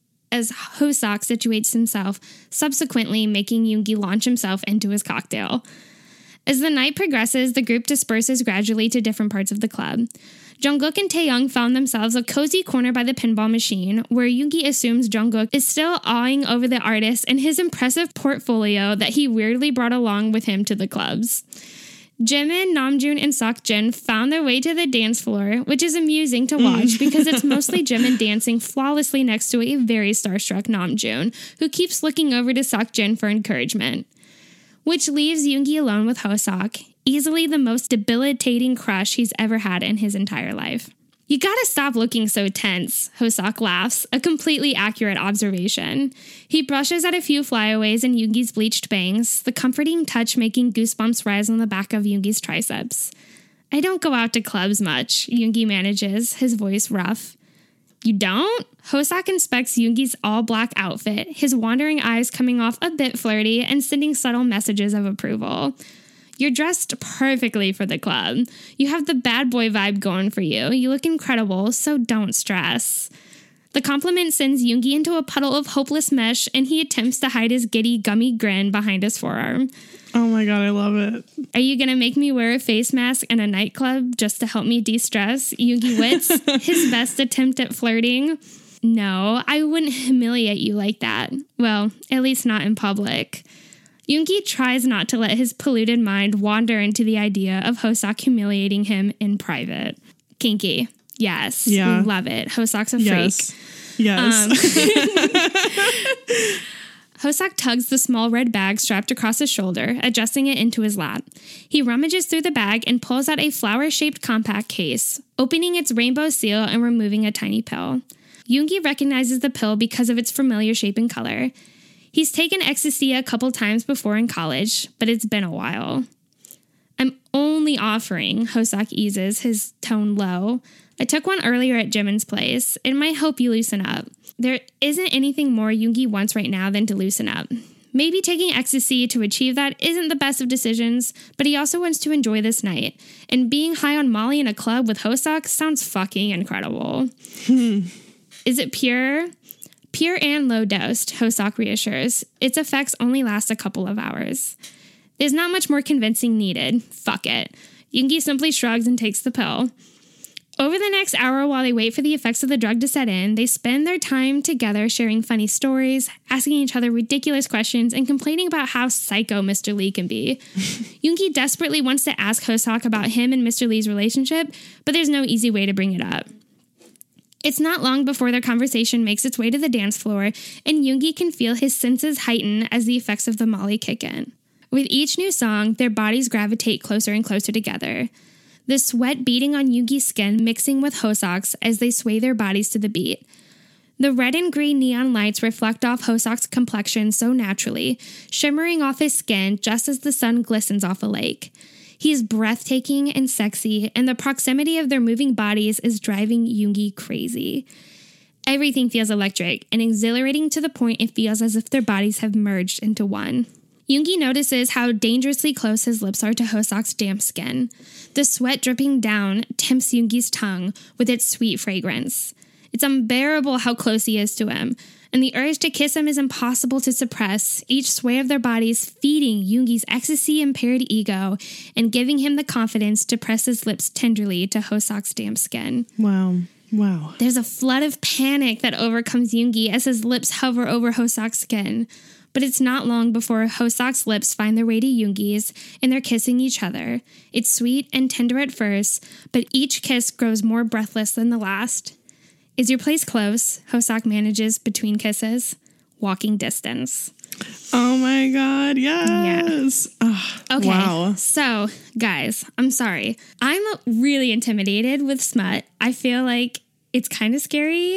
Hoseok situates himself, subsequently making Yoongi launch himself into his cocktail. As the night progresses, the group disperses gradually to different parts of the club. Jungkook and Taeyoung found themselves a cozy corner by the pinball machine, where Yoongi assumes Jungkook is still awing over the artist and his impressive portfolio that he weirdly brought along with him to the clubs. Jimin, Namjoon, and Seokjin found their way to the dance floor, which is amusing to watch because it's mostly Jimin dancing flawlessly next to a very starstruck Namjoon, who keeps looking over to Seokjin for encouragement. Which leaves Yoongi alone with Hoseok, easily the most debilitating crush he's ever had in his entire life. You gotta stop looking so tense, Hoseok laughs, a completely accurate observation. He brushes at a few flyaways in Yoongi's bleached bangs, the comforting touch making goosebumps rise on the back of Yoongi's triceps. I don't go out to clubs much, Yoongi manages, his voice rough. You don't? Hoseok inspects Yoongi's all-black outfit, his wandering eyes coming off a bit flirty and sending subtle messages of approval. You're dressed perfectly for the club. You have the bad boy vibe going for you. You look incredible, so don't stress. The compliment sends Yoongi into a puddle of hopeless mesh, and he attempts to hide his giddy, gummy grin behind his forearm.
Oh my god, I love it.
Are you gonna make me wear a face mask in a nightclub just to help me de-stress? Yoongi wits, his best attempt at flirting. No, I wouldn't humiliate you like that. Well, at least not in public. Yoongi tries not to let his polluted mind wander into the idea of Hoseok humiliating him in private. Kinky. Yes.
Yeah.
We love it. Hoseok's a freak.
Yes.
Hoseok tugs the small red bag strapped across his shoulder, adjusting it into his lap. He rummages through the bag and pulls out a flower-shaped compact case, opening its rainbow seal and removing a tiny pill. Yoongi recognizes the pill because of its familiar shape and color. He's taken ecstasy a couple times before in college, but it's been a while. I'm only offering, Hoseok eases, his tone low. I took one earlier at Jimin's place. It might help you loosen up. There isn't anything more Yoongi wants right now than to loosen up. Maybe taking ecstasy to achieve that isn't the best of decisions, but he also wants to enjoy this night. And being high on Molly in a club with Hoseok sounds fucking incredible. Is it pure? Pure and low-dosed, Hoseok reassures. Its effects only last a couple of hours. There's not much more convincing needed. Fuck it. Yoongi simply shrugs and takes the pill. Over the next hour, while they wait for the effects of the drug to set in, they spend their time together sharing funny stories, asking each other ridiculous questions, and complaining about how psycho Mr. Lee can be. Yoongi desperately wants to ask Hoseok about him and Mr. Lee's relationship, but there's no easy way to bring it up. It's not long before their conversation makes its way to the dance floor, and Yoongi can feel his senses heighten as the effects of the Molly kick in. With each new song, their bodies gravitate closer and closer together. The sweat beating on Yoongi's skin mixing with Hoseok's as they sway their bodies to the beat. The red and green neon lights reflect off Hoseok's complexion so naturally, shimmering off his skin just as the sun glistens off a lake. He's breathtaking and sexy, and the proximity of their moving bodies is driving Yoongi crazy. Everything feels electric and exhilarating to the point it feels as if their bodies have merged into one. Yoongi notices how dangerously close his lips are to Hoseok's damp skin. The sweat dripping down tempts Yoongi's tongue with its sweet fragrance. It's unbearable how close he is to him, and the urge to kiss him is impossible to suppress, each sway of their bodies feeding Yoongi's ecstasy-impaired ego and giving him the confidence to press his lips tenderly to Hoseok's damp skin.
Wow.
There's a flood of panic that overcomes Yoongi as his lips hover over Hoseok's skin. But it's not long before Hoseok's lips find their way to Yoongi's, and they're kissing each other. It's sweet and tender at first, but each kiss grows more breathless than the last. Is your place close? Hoseok manages between kisses. Walking distance.
Oh my god, yes. Yeah.
Okay,
wow.
So, guys, I'm sorry. I'm really intimidated with smut. I feel like it's kind of scary.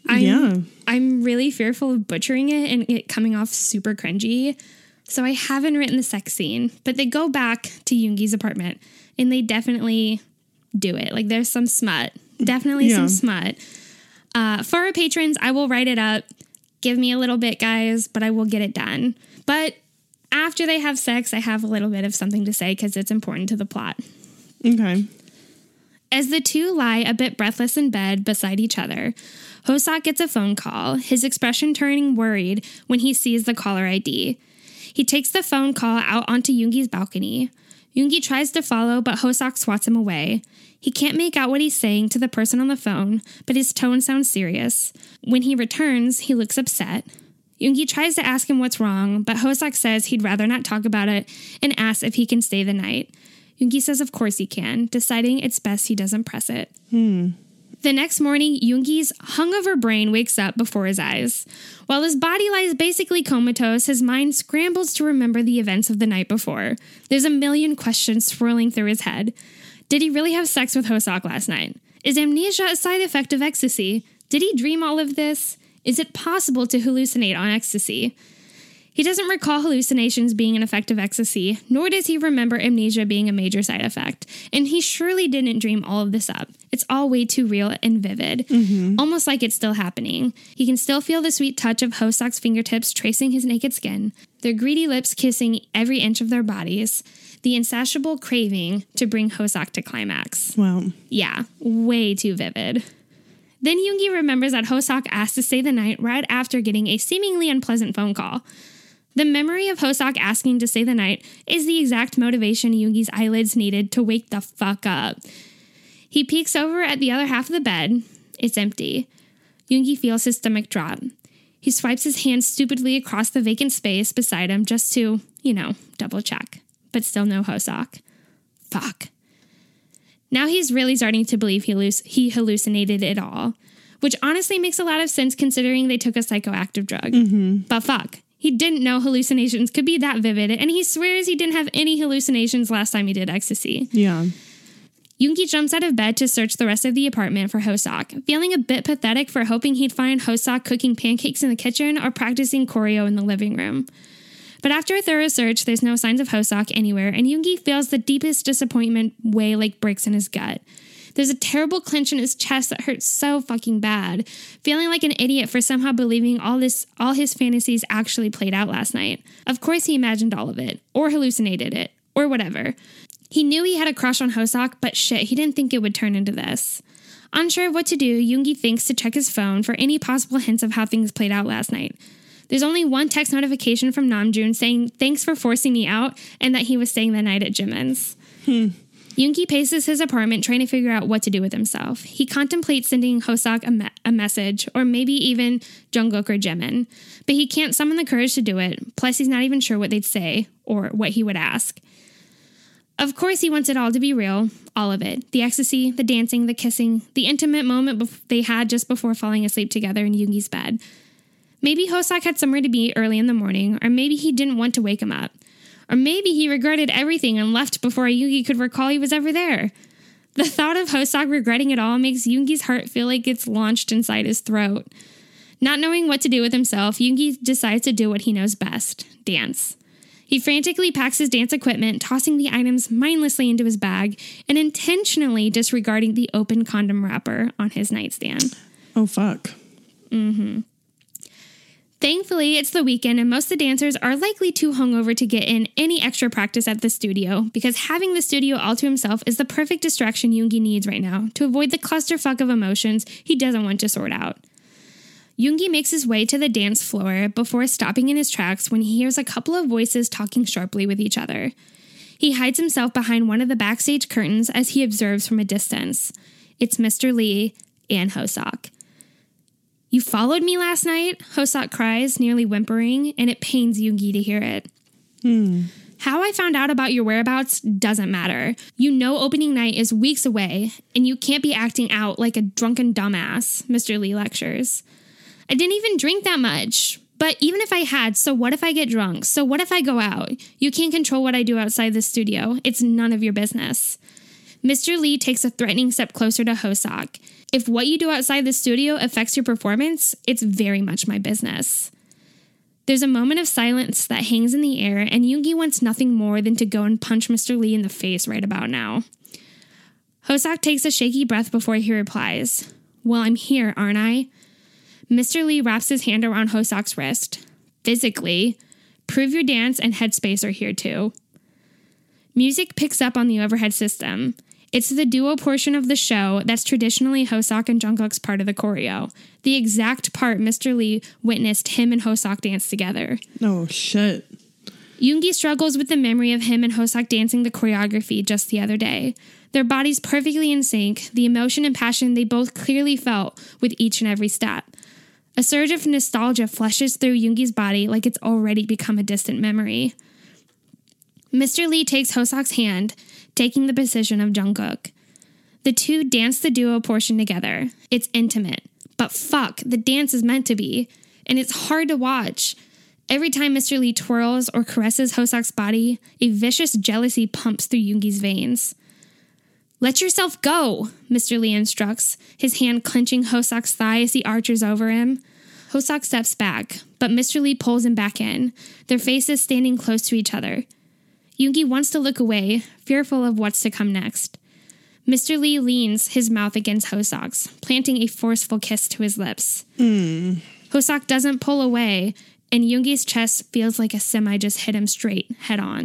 I'm really fearful of butchering it and it coming off super cringy. So I haven't written the sex scene, but they go back to Yoongi's apartment and they definitely do it. Like there's some smut, definitely some smut. For our patrons, I will write it up. Give me a little bit, guys, but I will get it done. But after they have sex, I have a little bit of something to say because it's important to the plot.
Okay.
As the two lie a bit breathless in bed beside each other, Hoseok gets a phone call, his expression turning worried when he sees the caller ID. He takes the phone call out onto Yoongi's balcony. Yoongi tries to follow, but Hoseok swats him away. He can't make out what he's saying to the person on the phone, but his tone sounds serious. When he returns, he looks upset. Yoongi tries to ask him what's wrong, but Hoseok says he'd rather not talk about it and asks if he can stay the night. Yoongi says of course he can, deciding it's best he doesn't press it. The next morning, Yoongi's hungover brain wakes up before his eyes. While his body lies basically comatose, his mind scrambles to remember the events of the night before. There's a million questions swirling through his head. Did he really have sex with Hoseok last night? Is amnesia a side effect of ecstasy? Did he dream all of this? Is it possible to hallucinate on ecstasy? He doesn't recall hallucinations being an effect of ecstasy, nor does he remember amnesia being a major side effect. And he surely didn't dream all of this up. It's all way too real and vivid, almost like it's still happening. He can still feel the sweet touch of Hosak's fingertips tracing his naked skin, their greedy lips kissing every inch of their bodies, the insatiable craving to bring Hosak to climax.
Wow.
Yeah, way too vivid. Then Yoongi remembers that Hosak asked to stay the night right after getting a seemingly unpleasant phone call. The memory of Hosak asking to stay the night is the exact motivation Yoongi's eyelids needed to wake the fuck up. He peeks over at the other half of the bed. It's empty. Yoongi feels his stomach drop. He swipes his hand stupidly across the vacant space beside him just to, double check. But still no Hosak. Fuck. Now he's really starting to believe he hallucinated it all, which honestly makes a lot of sense considering they took a psychoactive drug. But fuck. He didn't know hallucinations could be that vivid, and he swears he didn't have any hallucinations last time he did ecstasy.
Yeah.
Yoongi jumps out of bed to search the rest of the apartment for Hosak, feeling a bit pathetic for hoping he'd find Hosak cooking pancakes in the kitchen or practicing choreo in the living room. But after a thorough search, there's no signs of Hosak anywhere, and Yoongi feels the deepest disappointment weigh like bricks in his gut. There's a terrible clench in his chest that hurts so fucking bad, feeling like an idiot for somehow believing all his fantasies actually played out last night. Of course he imagined all of it, or hallucinated it, or whatever. He knew he had a crush on Hosak, but shit, he didn't think it would turn into this. Unsure of what to do, Yoongi thinks to check his phone for any possible hints of how things played out last night. There's only one text notification from Namjoon saying thanks for forcing me out and that he was staying the night at Jimin's. Yoongi paces his apartment trying to figure out what to do with himself. He contemplates sending Hosak a message, or maybe even Jungkook or Jimin, but he can't summon the courage to do it, plus he's not even sure what they'd say or what he would ask. Of course he wants it all to be real, all of it. The ecstasy, the dancing, the kissing, the intimate moment they had just before falling asleep together in Yoongi's bed. Maybe Hosak had somewhere to be early in the morning, or maybe he didn't want to wake him up. Or maybe he regretted everything and left before Yoongi could recall he was ever there. The thought of Hosak regretting it all makes Yoongi's heart feel like it's launched inside his throat. Not knowing what to do with himself, Yoongi decides to do what he knows best, dance. He frantically packs his dance equipment, tossing the items mindlessly into his bag, and intentionally disregarding the open condom wrapper on his nightstand.
Oh, fuck.
Thankfully, it's the weekend and most of the dancers are likely too hungover to get in any extra practice at the studio because having the studio all to himself is the perfect distraction Yoongi needs right now to avoid the clusterfuck of emotions he doesn't want to sort out. Yoongi makes his way to the dance floor before stopping in his tracks when he hears a couple of voices talking sharply with each other. He hides himself behind one of the backstage curtains as he observes from a distance. It's Mr. Lee and Hosak. "You followed me last night?" Hosak cries, nearly whimpering, and it pains Yoongi to hear it. How I found out about your whereabouts doesn't matter. You know opening night is weeks away, and you can't be acting out like a drunken dumbass, Mr. Lee lectures. I didn't even drink that much. But even if I had, so what if I get drunk? So what if I go out? You can't control what I do outside the studio. It's none of your business. Mr. Lee takes a threatening step closer to Hosak. If what you do outside the studio affects your performance, it's very much my business. There's a moment of silence that hangs in the air, and Yoongi wants nothing more than to go and punch Mr. Lee in the face right about now. Hosak takes a shaky breath before he replies, "Well, I'm here, aren't I?" Mr. Lee wraps his hand around Hosak's wrist. "Physically. Prove Your Dance and Headspace are here too." Music picks up on the overhead system. It's the duo portion of the show that's traditionally Hosak and Jungkook's part of the choreo, the exact part Mr. Lee witnessed him and Hosak dance together.
Oh, shit.
Yoongi struggles with the memory of him and Hosak dancing the choreography just the other day. Their bodies perfectly in sync, the emotion and passion they both clearly felt with each and every step. A surge of nostalgia flushes through Yoongi's body like it's already become a distant memory. Mr. Lee takes Hosak's hand, taking the position of Jungkook. The two dance the duo portion together. It's intimate. But fuck, the dance is meant to be. And it's hard to watch. Every time Mr. Lee twirls or caresses Hosak's body, a vicious jealousy pumps through Yoongi's veins. "Let yourself go," Mr. Lee instructs, his hand clenching Hosak's thigh as he arches over him. Hoseok steps back, but Mr. Lee pulls him back in, their faces standing close to each other. Yoongi wants to look away, fearful of what's to come next. Mr. Lee leans his mouth against Hoseok's, planting a forceful kiss to his lips. Hoseok doesn't pull away, and Yoongi's chest feels like a semi just hit him straight, head on.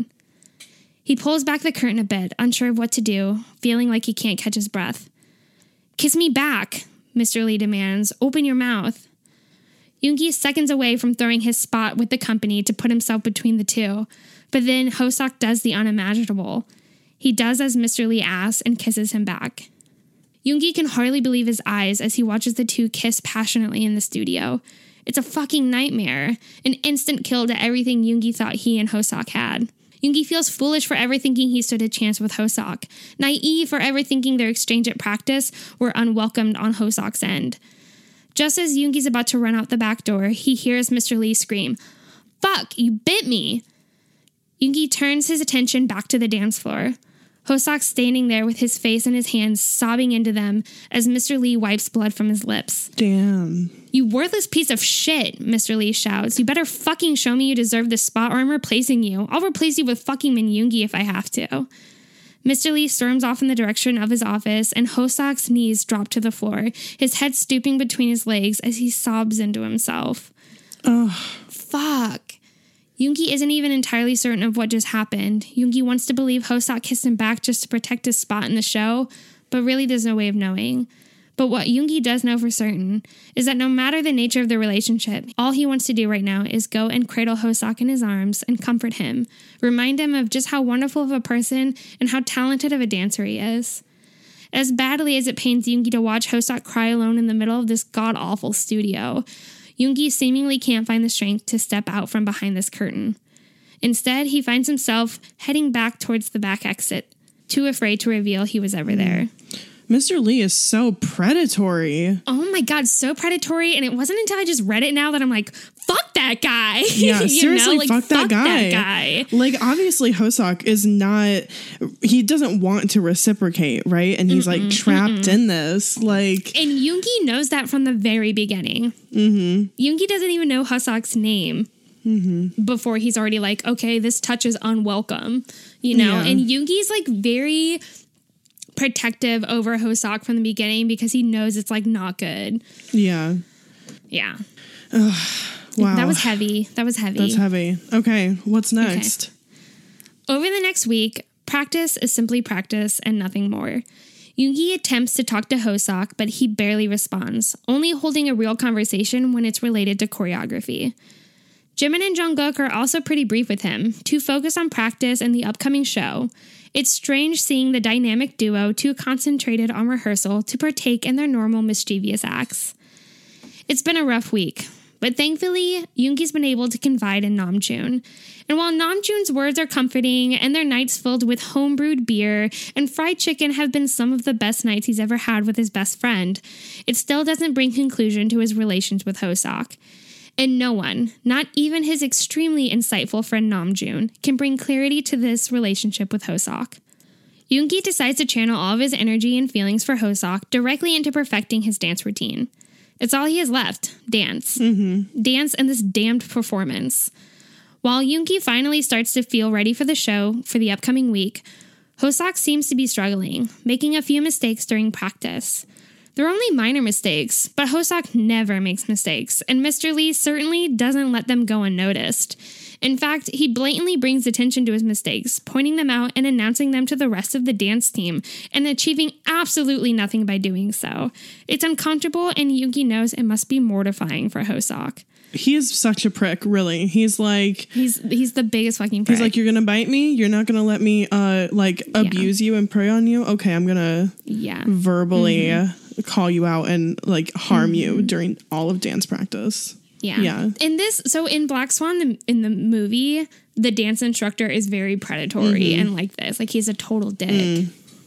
He pulls back the curtain a bit, unsure of what to do, feeling like he can't catch his breath. "Kiss me back," Mr. Lee demands. "Open your mouth." Yoongi is seconds away from throwing his spot with the company to put himself between the two, but then Hoseok does the unimaginable. He does as Mr. Lee asks and kisses him back. Yoongi can hardly believe his eyes as he watches the two kiss passionately in the studio. It's a fucking nightmare, an instant kill to everything Yoongi thought he and Hoseok had. Yoongi feels foolish for ever thinking he stood a chance with Hoseok, naive for ever thinking their exchange at practice were unwelcomed on Hoseok's end. Just as Yoongi's about to run out the back door, he hears Mr. Lee scream, "Fuck, you bit me!" Yoongi turns his attention back to the dance floor. Hoseok's standing there with his face in his hands, sobbing into them as Mr. Lee wipes blood from his lips.
Damn.
"You worthless piece of shit," Mr. Lee shouts. "You better fucking show me you deserve this spot or I'm replacing you. I'll replace you with fucking Min Yoongi if I have to." Mr. Lee storms off in the direction of his office and Hoseok's knees drop to the floor, his head stooping between his legs as he sobs into himself.
Ugh.
Fuck. Yoongi isn't even entirely certain of what just happened. Yoongi wants to believe Hoseok kissed him back just to protect his spot in the show, but really there's no way of knowing. But what Yoongi does know for certain is that no matter the nature of the relationship, all he wants to do right now is go and cradle Hoseok in his arms and comfort him, remind him of just how wonderful of a person and how talented of a dancer he is. As badly as it pains Yoongi to watch Hoseok cry alone in the middle of this god-awful studio, Yoongi seemingly can't find the strength to step out from behind this curtain. Instead, he finds himself heading back towards the back exit, too afraid to reveal he was ever there.
Mr. Lee is so predatory.
Oh my God, so predatory. And it wasn't until I just read it now that I'm like, fuck that guy.
Yeah, seriously,
like,
fuck that guy. Like, obviously, Hoseok is not, he doesn't want to reciprocate, right? And he's like trapped in this. Like,
and Yoongi knows that from the very beginning. Yoongi doesn't even know Hoseok's name. Before he's already like, okay, this touch is unwelcome, you know?
Yeah.
And Yoongi's like very protective over Hoseok from the beginning because he knows it's like not good.
Yeah.
Yeah.
Wow.
That was heavy. That's
heavy. Okay. What's next?
Okay. Over the next week, practice is simply practice and nothing more. Yoongi attempts to talk to Hoseok, but he barely responds, only holding a real conversation when it's related to choreography. Jimin and Jungkook are also pretty brief with him, too focused on practice and the upcoming show. It's strange seeing the dynamic duo too concentrated on rehearsal to partake in their normal mischievous acts. It's been a rough week, but thankfully, Yoongi's been able to confide in Namjoon. And while Namjoon's words are comforting and their nights filled with homebrewed beer and fried chicken have been some of the best nights he's ever had with his best friend, it still doesn't bring conclusion to his relations with Hoseok. And no one, not even his extremely insightful friend Namjoon, can bring clarity to this relationship with Hoseok. Yoongi decides to channel all of his energy and feelings for Hoseok directly into perfecting his dance routine. It's all he has left, dance. Dance and this damned performance. While Yoongi finally starts to feel ready for the show for the upcoming week, Hoseok seems to be struggling, making a few mistakes during practice. They're only minor mistakes, but Hoseok never makes mistakes, and Mr. Lee certainly doesn't let them go unnoticed. In fact, he blatantly brings attention to his mistakes, pointing them out and announcing them to the rest of the dance team, and achieving absolutely nothing by doing so. It's uncomfortable, and Yoongi knows it must be mortifying for Hoseok.
He is such a prick, really. He's like...
He's the biggest fucking prick.
He's like, you're gonna bite me? You're not gonna let me, abuse you and prey on you? Okay, I'm gonna verbally call you out and, like, harm you during all of dance practice. Yeah. In Black Swan, in the movie, the dance instructor is very predatory and like this. Like, he's a total dick.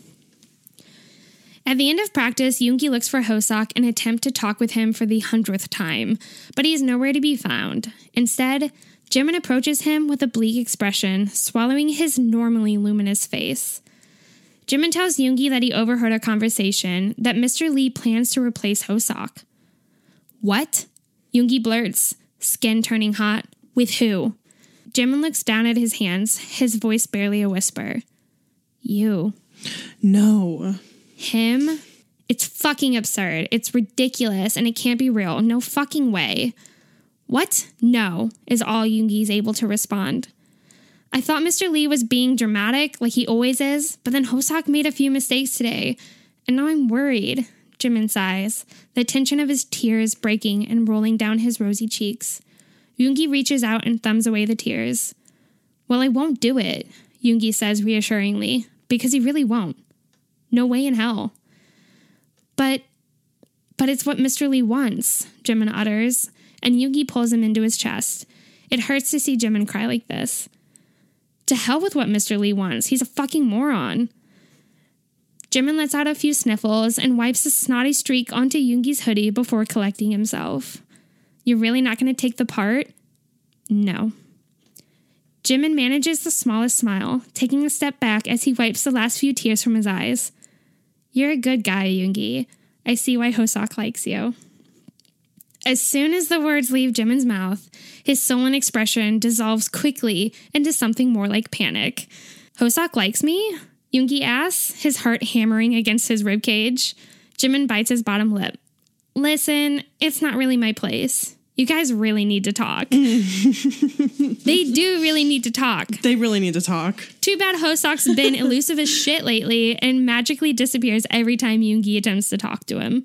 At the end of practice, Yoongi looks for Hoseok and attempts to talk with him for the 100th time, but he's nowhere to be found. Instead, Jimin approaches him with a bleak expression, swallowing his normally luminous face. Jimin tells Yoongi that he overheard a conversation that Mr. Lee plans to replace Hoseok. What?
Yoongi blurts, skin turning hot. With who? Jimin looks down at his hands, his voice barely a whisper. You.
No.
Him? It's fucking absurd. It's ridiculous, and it can't be real. No fucking way. What? No, is all Yoongi's able to respond. I thought Mr. Lee was being dramatic, like he always is, but then Hoseok made a few mistakes today, and now I'm worried. Jimin sighs, the tension of his tears breaking and rolling down his rosy cheeks. Yoongi reaches out and thumbs away the tears. Well, I won't do it, Yoongi says reassuringly, because he really won't. No way in hell. But it's what Mr. Lee wants, Jimin utters, and Yoongi pulls him into his chest. It hurts to see Jimin cry like this. To hell with what Mr. Lee wants. He's a fucking moron. Jimin lets out a few sniffles and wipes a snotty streak onto Yoongi's hoodie before collecting himself. You're really not going to take the part? No. Jimin manages the smallest smile, taking a step back as he wipes the last few tears from his eyes. You're a good guy, Yoongi. I see why Hoseok likes you. As soon as the words leave Jimin's mouth, his sullen expression dissolves quickly into something more like panic. Hoseok likes me? Yoongi asks, his heart hammering against his ribcage. Jimin bites his bottom lip. Listen, it's not really my place. You guys really need to talk. They do really need to talk.
They really need to talk.
Too bad Hoseok's been elusive as shit lately and magically disappears every time Yoongi attempts to talk to him.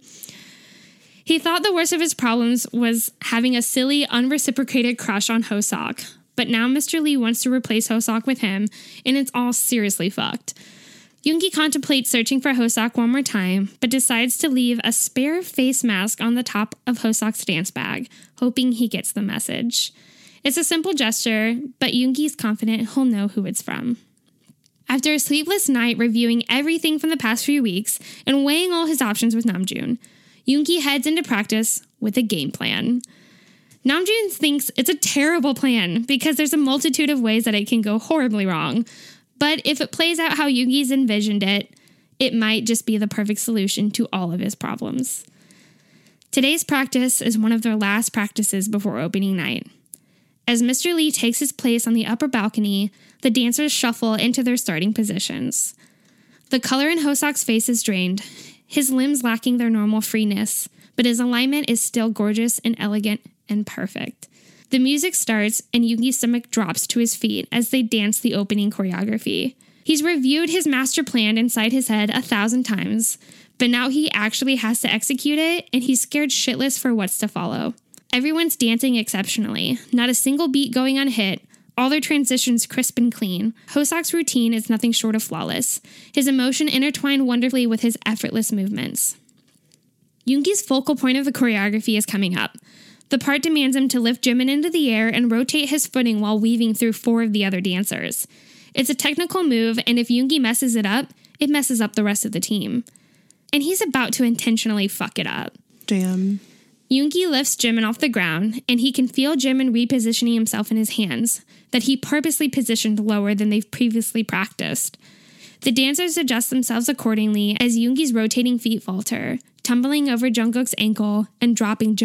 He thought the worst of his problems was having a silly, unreciprocated crush on Hoseok. But now Mr. Lee wants to replace Hoseok with him, and it's all seriously fucked. Yoongi contemplates searching for Hoseok one more time, but decides to leave a spare face mask on the top of Hoseok's dance bag, hoping he gets the message. It's a simple gesture, but Yoongi's confident he'll know who it's from. After a sleepless night reviewing everything from the past few weeks and weighing all his options with Namjoon, Yoongi heads into practice with a game plan. Namjoon thinks it's a terrible plan because there's a multitude of ways that it can go horribly wrong. But if it plays out how Yoongi's envisioned it, it might just be the perfect solution to all of his problems. Today's practice is one of their last practices before opening night. As Mr. Lee takes his place on the upper balcony, the dancers shuffle into their starting positions. The color in Hoseok's face is drained, his limbs lacking their normal freeness, but his alignment is still gorgeous and elegant and perfect. The music starts and Yoongi's stomach drops to his feet as they dance the opening choreography. He's reviewed his master plan inside his head 1,000 times, but now he actually has to execute it, and he's scared shitless for what's to follow. Everyone's dancing exceptionally, not a single beat going unhit, all their transitions crisp and clean. Hoseok's routine is nothing short of flawless, his emotion intertwined wonderfully with his effortless movements. Yoongi's focal point of the choreography is coming up. The part demands him to lift Jimin into the air and rotate his footing while weaving through 4 of the other dancers. It's a technical move, and if Yoongi messes it messes up the rest of the team. And he's about to intentionally fuck it up.
Damn.
Yoongi lifts Jimin off the ground, and he can feel Jimin repositioning himself in his hands, that he purposely positioned lower than they've previously practiced. The dancers adjust themselves accordingly as Yoongi's rotating feet falter, tumbling over Jungkook's ankle and dropping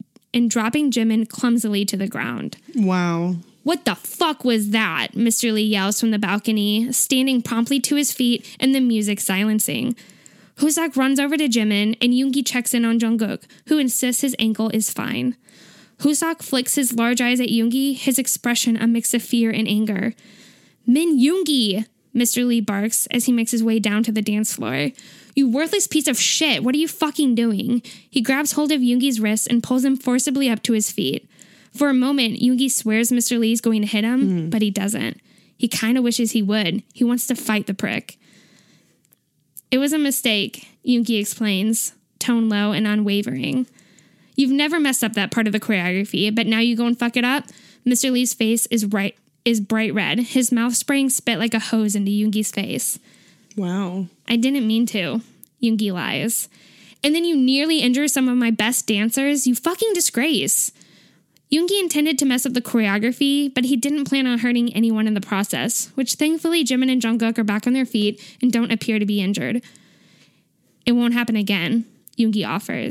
Jimin clumsily to the ground.
Wow.
What the fuck was that? Mr. Lee yells from the balcony, standing promptly to his feet and the music silencing. Hoseok runs over to Jimin and Yoongi checks in on Jungkook, who insists his ankle is fine. Hoseok flicks his large eyes at Yoongi, his expression a mix of fear and anger. Min Yoongi! Mr. Lee barks as he makes his way down to the dance floor. You worthless piece of shit, what are you fucking doing? He grabs hold of Yoongi's wrist and pulls him forcibly up to his feet. For a moment, Yoongi swears Mr. Lee's going to hit him, but he doesn't. He kind of wishes he would. He wants to fight the prick. It was a mistake, Yoongi explains, tone low and unwavering. You've never messed up that part of the choreography, but now you go and fuck it up? Mr. Lee's face is bright red, his mouth spraying spit like a hose into Yoongi's face.
Wow.
I didn't mean to, Yoongi lies. And then you nearly injure some of my best dancers, you fucking disgrace. Yoongi intended to mess up the choreography, but he didn't plan on hurting anyone in the process, which thankfully Jimin and Jungkook are back on their feet and don't appear to be injured. It won't happen again, Yoongi offers.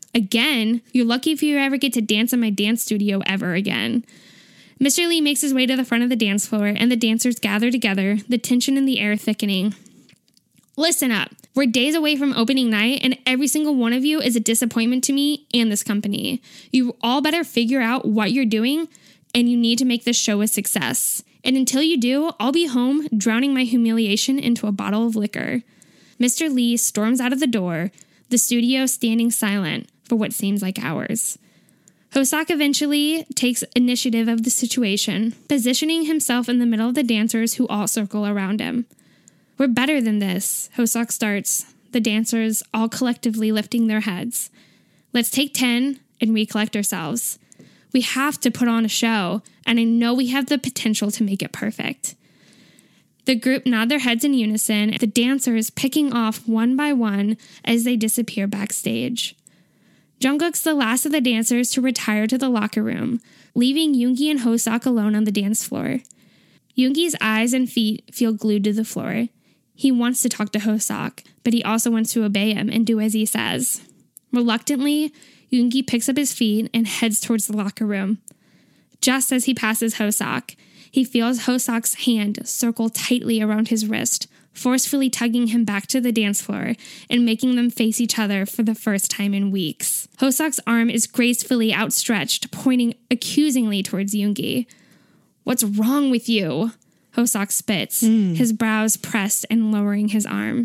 Again? You're lucky if you ever get to dance in my dance studio ever again. Mr. Lee makes his way to the front of the dance floor, and the dancers gather together, the tension in the air thickening. Listen up. We're days away from opening night, and every single one of you is a disappointment to me and this company. You all better figure out what you're doing, and you need to make this show a success. And until you do, I'll be home drowning my humiliation into a bottle of liquor. Mr. Lee storms out of the door, the studio standing silent for what seems like hours. Hosak eventually takes initiative of the situation, positioning himself in the middle of the dancers who all circle around him. We're better than this, Hosak starts, the dancers all collectively lifting their heads. Let's take 10 and recollect ourselves. We have to put on a show, and I know we have the potential to make it perfect. The group nod their heads in unison, the dancers picking off one by one as they disappear backstage. Jungkook's the last of the dancers to retire to the locker room, leaving Yoongi and Hosak alone on the dance floor. Yoongi's eyes and feet feel glued to the floor. He wants to talk to Hosak, but he also wants to obey him and do as he says. Reluctantly, Yoongi picks up his feet and heads towards the locker room. Just as he passes Hosak, he feels Hosak's hand circle tightly around his wrist, forcefully tugging him back to the dance floor and making them face each other for the first time in weeks. Hosak's arm is gracefully outstretched, pointing accusingly towards Yoongi. What's wrong with you? Hosak spits, his brows pressed and lowering his arm.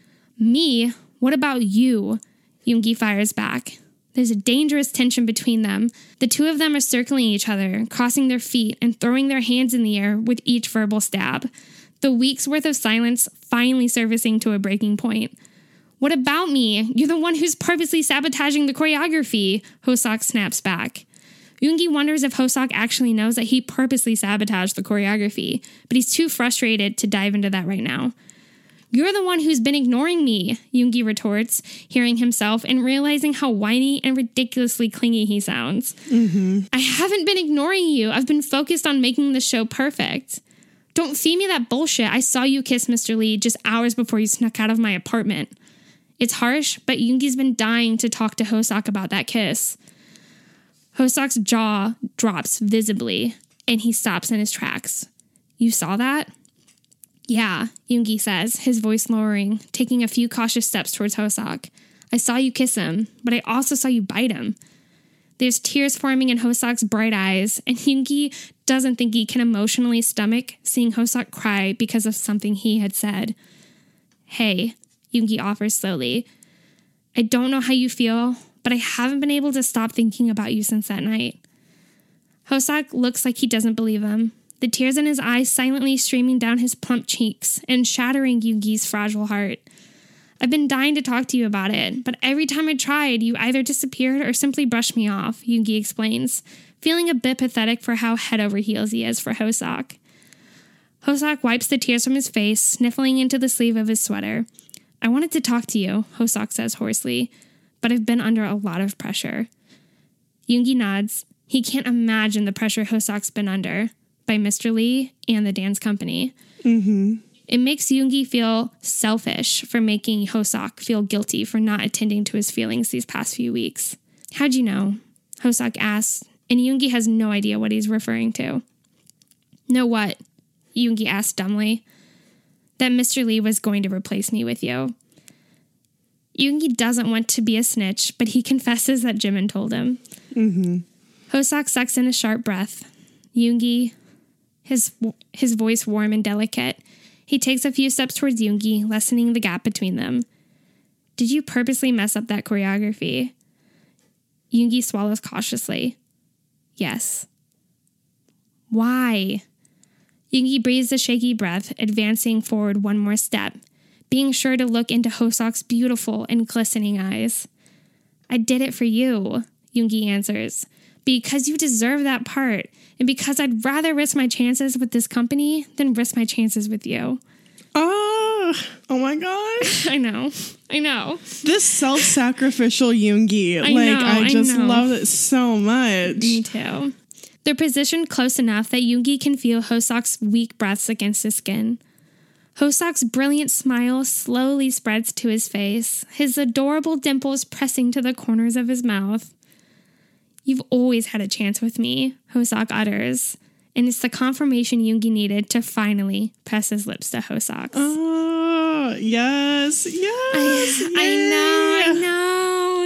Me? What about you? Yoongi fires back. There's a dangerous tension between them. The two of them are circling each other, crossing their feet and throwing their hands in the air with each verbal stab. The week's worth of silence finally surfacing to a breaking point. What about me? You're the one who's purposely sabotaging the choreography, Hosak snaps back. Yoongi wonders if Hosak actually knows that he purposely sabotaged the choreography, but he's too frustrated to dive into that right now. You're the one who's been ignoring me, Yoongi retorts, hearing himself and realizing how whiny and ridiculously clingy he sounds. I haven't been ignoring you. I've been focused on making the show perfect. Don't feed me that bullshit. I saw you kiss Mr. Lee just hours before you snuck out of my apartment. It's harsh, but Yoongi's been dying to talk to Hosak about that kiss. Hosak's jaw drops visibly, and he stops in his tracks. You saw that? Yeah, Yoongi says, his voice lowering, taking a few cautious steps towards Hosak. I saw you kiss him, but I also saw you bite him. There's tears forming in Hosak's bright eyes, and Yoongi doesn't think he can emotionally stomach seeing Hosak cry because of something he had said. Hey, Yoongi offers slowly. I don't know how you feel, but I haven't been able to stop thinking about you since that night. Hosak looks like he doesn't believe him, the tears in his eyes silently streaming down his plump cheeks and shattering Yoongi's fragile heart. I've been dying to talk to you about it, but every time I tried, you either disappeared or simply brushed me off, Yoongi explains, feeling a bit pathetic for how head over heels he is for Hosak. Hosak wipes the tears from his face, sniffling into the sleeve of his sweater. I wanted to talk to you, Hosak says hoarsely, but I've been under a lot of pressure. Yoongi nods. He can't imagine the pressure Hosak's been under by Mr. Lee and the dance company. It makes Yoongi feel selfish for making Hosak feel guilty for not attending to his feelings these past few weeks. How'd you know? Hosak asks, and Yoongi has no idea what he's referring to. Know what? Yoongi asked dumbly. That Mr. Lee was going to replace me with you. Yoongi doesn't want to be a snitch, but he confesses that Jimin told him. Hosak sucks in a sharp breath. Yoongi, his voice warm and delicate. He takes a few steps towards Yoongi, lessening the gap between them. Did you purposely mess up that choreography? Yoongi swallows cautiously. Yes. Why? Yoongi breathes a shaky breath, advancing forward one more step, being sure to look into Hosak's beautiful and glistening eyes. I did it for you, Yoongi answers. Because you deserve that part, and because I'd rather risk my chances with this company than risk my chances with you.
Oh my gosh.
I know.
This self-sacrificial Yoongi. I just love it so much.
Me too. They're positioned close enough that Yoongi can feel Hosak's weak breaths against his skin. Hoseok's brilliant smile slowly spreads to his face, his adorable dimples pressing to the corners of his mouth. "You've always had a chance with me," Hoseok utters, and it's the confirmation Yoongi needed to finally press his lips to Hoseok's.
Oh, yes, yes.
I know.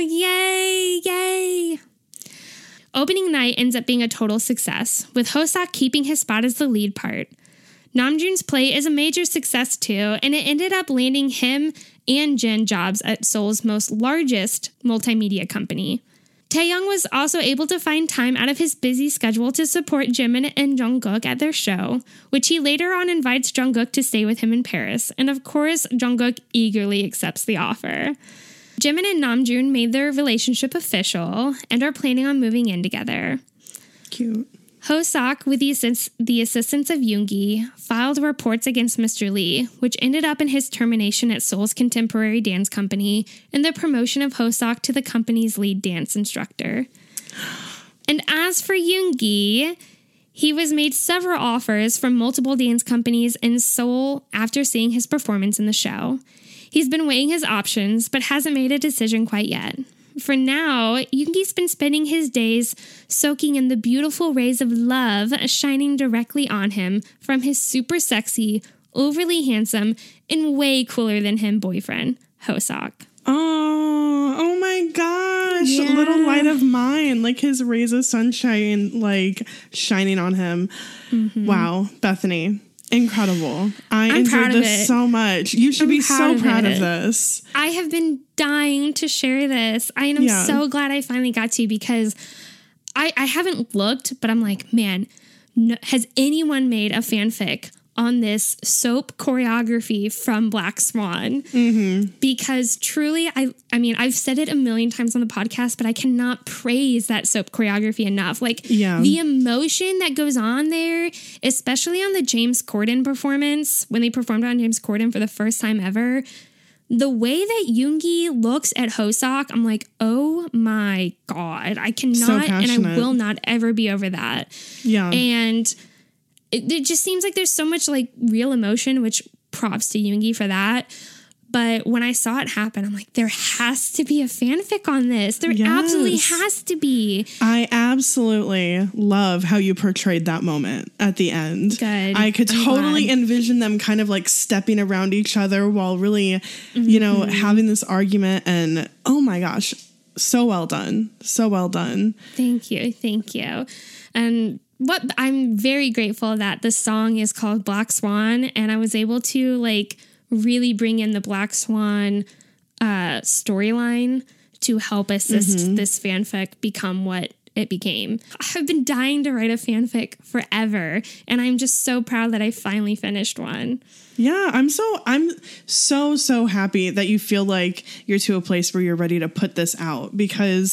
Yay. Opening night ends up being a total success, with Hoseok keeping his spot as the lead part. Namjoon's play is a major success too, and it ended up landing him and Jin jobs at Seoul's most largest multimedia company. Taehyung was also able to find time out of his busy schedule to support Jimin and Jungkook at their show, which he later on invites Jungkook to stay with him in Paris, and of course, Jungkook eagerly accepts the offer. Jimin and Namjoon made their relationship official and are planning on moving in together.
Cute.
Hoseok, with the assistance of Yoongi, filed reports against Mr. Lee, which ended up in his termination at Seoul's contemporary dance company and the promotion of Hoseok to the company's lead dance instructor. And as for Yoongi, he was made several offers from multiple dance companies in Seoul after seeing his performance in the show. He's been weighing his options, but hasn't made a decision quite yet. For now, Yoongi's been spending his days soaking in the beautiful rays of love shining directly on him from his super sexy, overly handsome, and way cooler than him boyfriend, Hoseok.
Oh my gosh.
Yeah.
Little light of mine, like his rays of sunshine, like shining on him. Mm-hmm. Wow, Bethany. Incredible. I enjoyed this so much. You should be so proud of this.
I have been dying to share this. I am so glad I finally got to, because I haven't looked, but I'm like, man, has anyone made a fanfic on this soap choreography from Black Swan? Mm-hmm. Because truly, I mean, I've said it a million times on the podcast, but I cannot praise that soap choreography enough. Like, the emotion that goes on there, especially on the James Corden performance, when they performed on James Corden for the first time ever, the way that Yoongi looks at Hoseok, I'm like, oh my God, I cannot, and I will not ever be over that. Yeah. And it just seems like there's so much like real emotion, which props to Yoongi for that. But when I saw it happen, I'm like, there has to be a fanfic on this. There absolutely has to be. I absolutely love how you portrayed that moment at the end. Good. I could totally envision them kind of like stepping around each other while really, you know, having this argument. And oh my gosh, so well done. So well done. Thank you. Thank you. And I'm very grateful that the song is called Black Swan, and I was able to like really bring in the Black Swan storyline to help assist this fanfic become what it became. I've been dying to write a fanfic forever, and I'm just so proud that I finally finished one. Yeah, I'm so happy that you feel like you're to a place where you're ready to put this out, because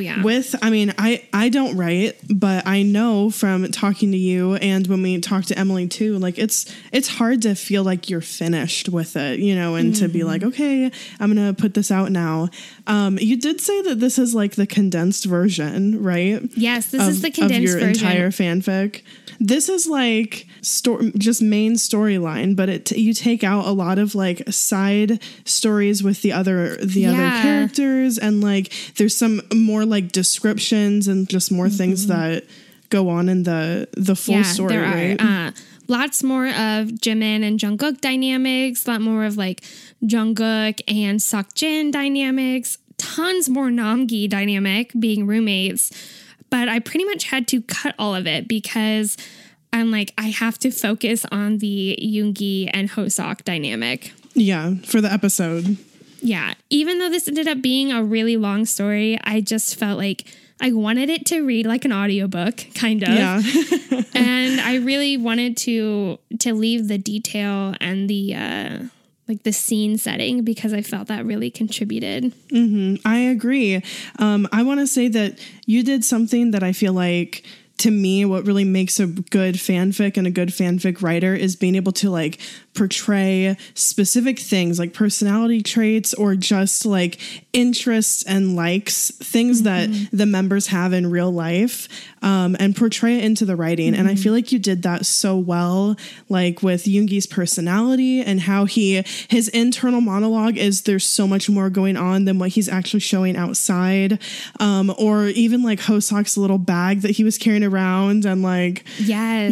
I don't write, but I know from talking to you and when we talked to Emily too, like it's hard to feel like you're finished with it, you know, and to be like, okay, I'm going to put this out now. You did say that this is like the condensed version, right? Yes, this is the condensed version of your entire fanfic. This is like just main storyline, but you take out a lot of like side stories with the other characters, and like there's some more like descriptions and just more things that go on in the full story. There right? Are lots more of Jimin and Jungkook dynamics, a lot more of like Jungkook and Seokjin dynamics, tons more Namgi dynamic being roommates. But I pretty much had to cut all of it because I'm like, I have to focus on the Yoongi and Hoseok dynamic. Yeah, for the episode. Yeah. Even though this ended up being a really long story, I just felt like I wanted it to read like an audiobook, kind of. Yeah. And I really wanted to leave the detail and the like the scene setting, because I felt that really contributed. I agree. I want to say that you did something that I feel like
to me, what really makes a good fanfic and a good fanfic writer is being able to like portray specific things like personality traits or just like interests and likes, things that the members have in real life, and portray it into the writing. And I feel like you did that so well, like with Yoongi's personality and how his internal monologue is there's so much more going on than what he's actually showing outside. Or even like Hoseok's little bag that he was carrying around and like,
yes.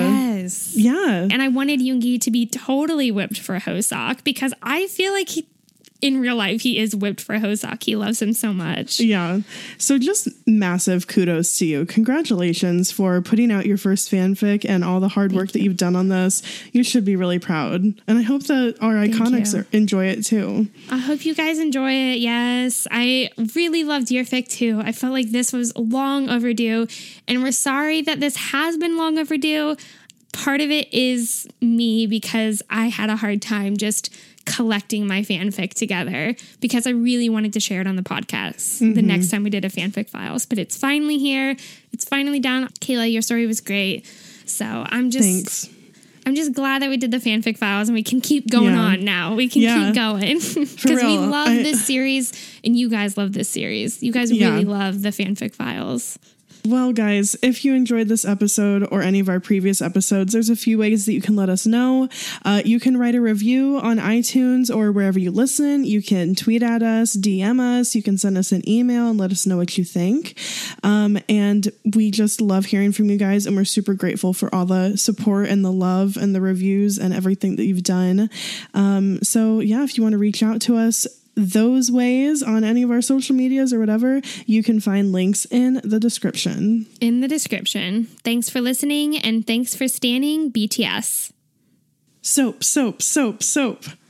And
I wanted Yoongi to be totally whipped for Hoseok because I feel like in real life, he is whipped for Hoseok. He loves him so much.
Yeah. So just massive kudos to you. Congratulations for putting out your first fanfic and all the hard work that you've done on this. You should be really proud. And I hope that our iconics enjoy it too.
I hope you guys enjoy it. Yes. I really loved your fic too. I felt like this was long overdue. And we're sorry that this has been long overdue. Part of it is me because I had a hard time just collecting my fanfic together because I really wanted to share it on the podcast the next time we did a fanfic files, but it's finally here. It's finally done. Kayla, your story was great. So I'm just glad that we did the fanfic files and we can keep going on now. We can keep going because we love this series and you guys love this series. You guys really love the fanfic files.
Well, guys, if you enjoyed this episode or any of our previous episodes, there's a few ways that you can let us know. You can write a review on iTunes or wherever you listen. You can tweet at us, DM us. You can send us an email and let us know what you think. And we just love hearing from you guys, and we're super grateful for all the support and the love and the reviews and everything that you've done. So, yeah, if you want to reach out to us those ways on any of our social medias or whatever, you can find links in the description.
Thanks for listening and thanks for standing BTS.
Soap, soap, soap, soap.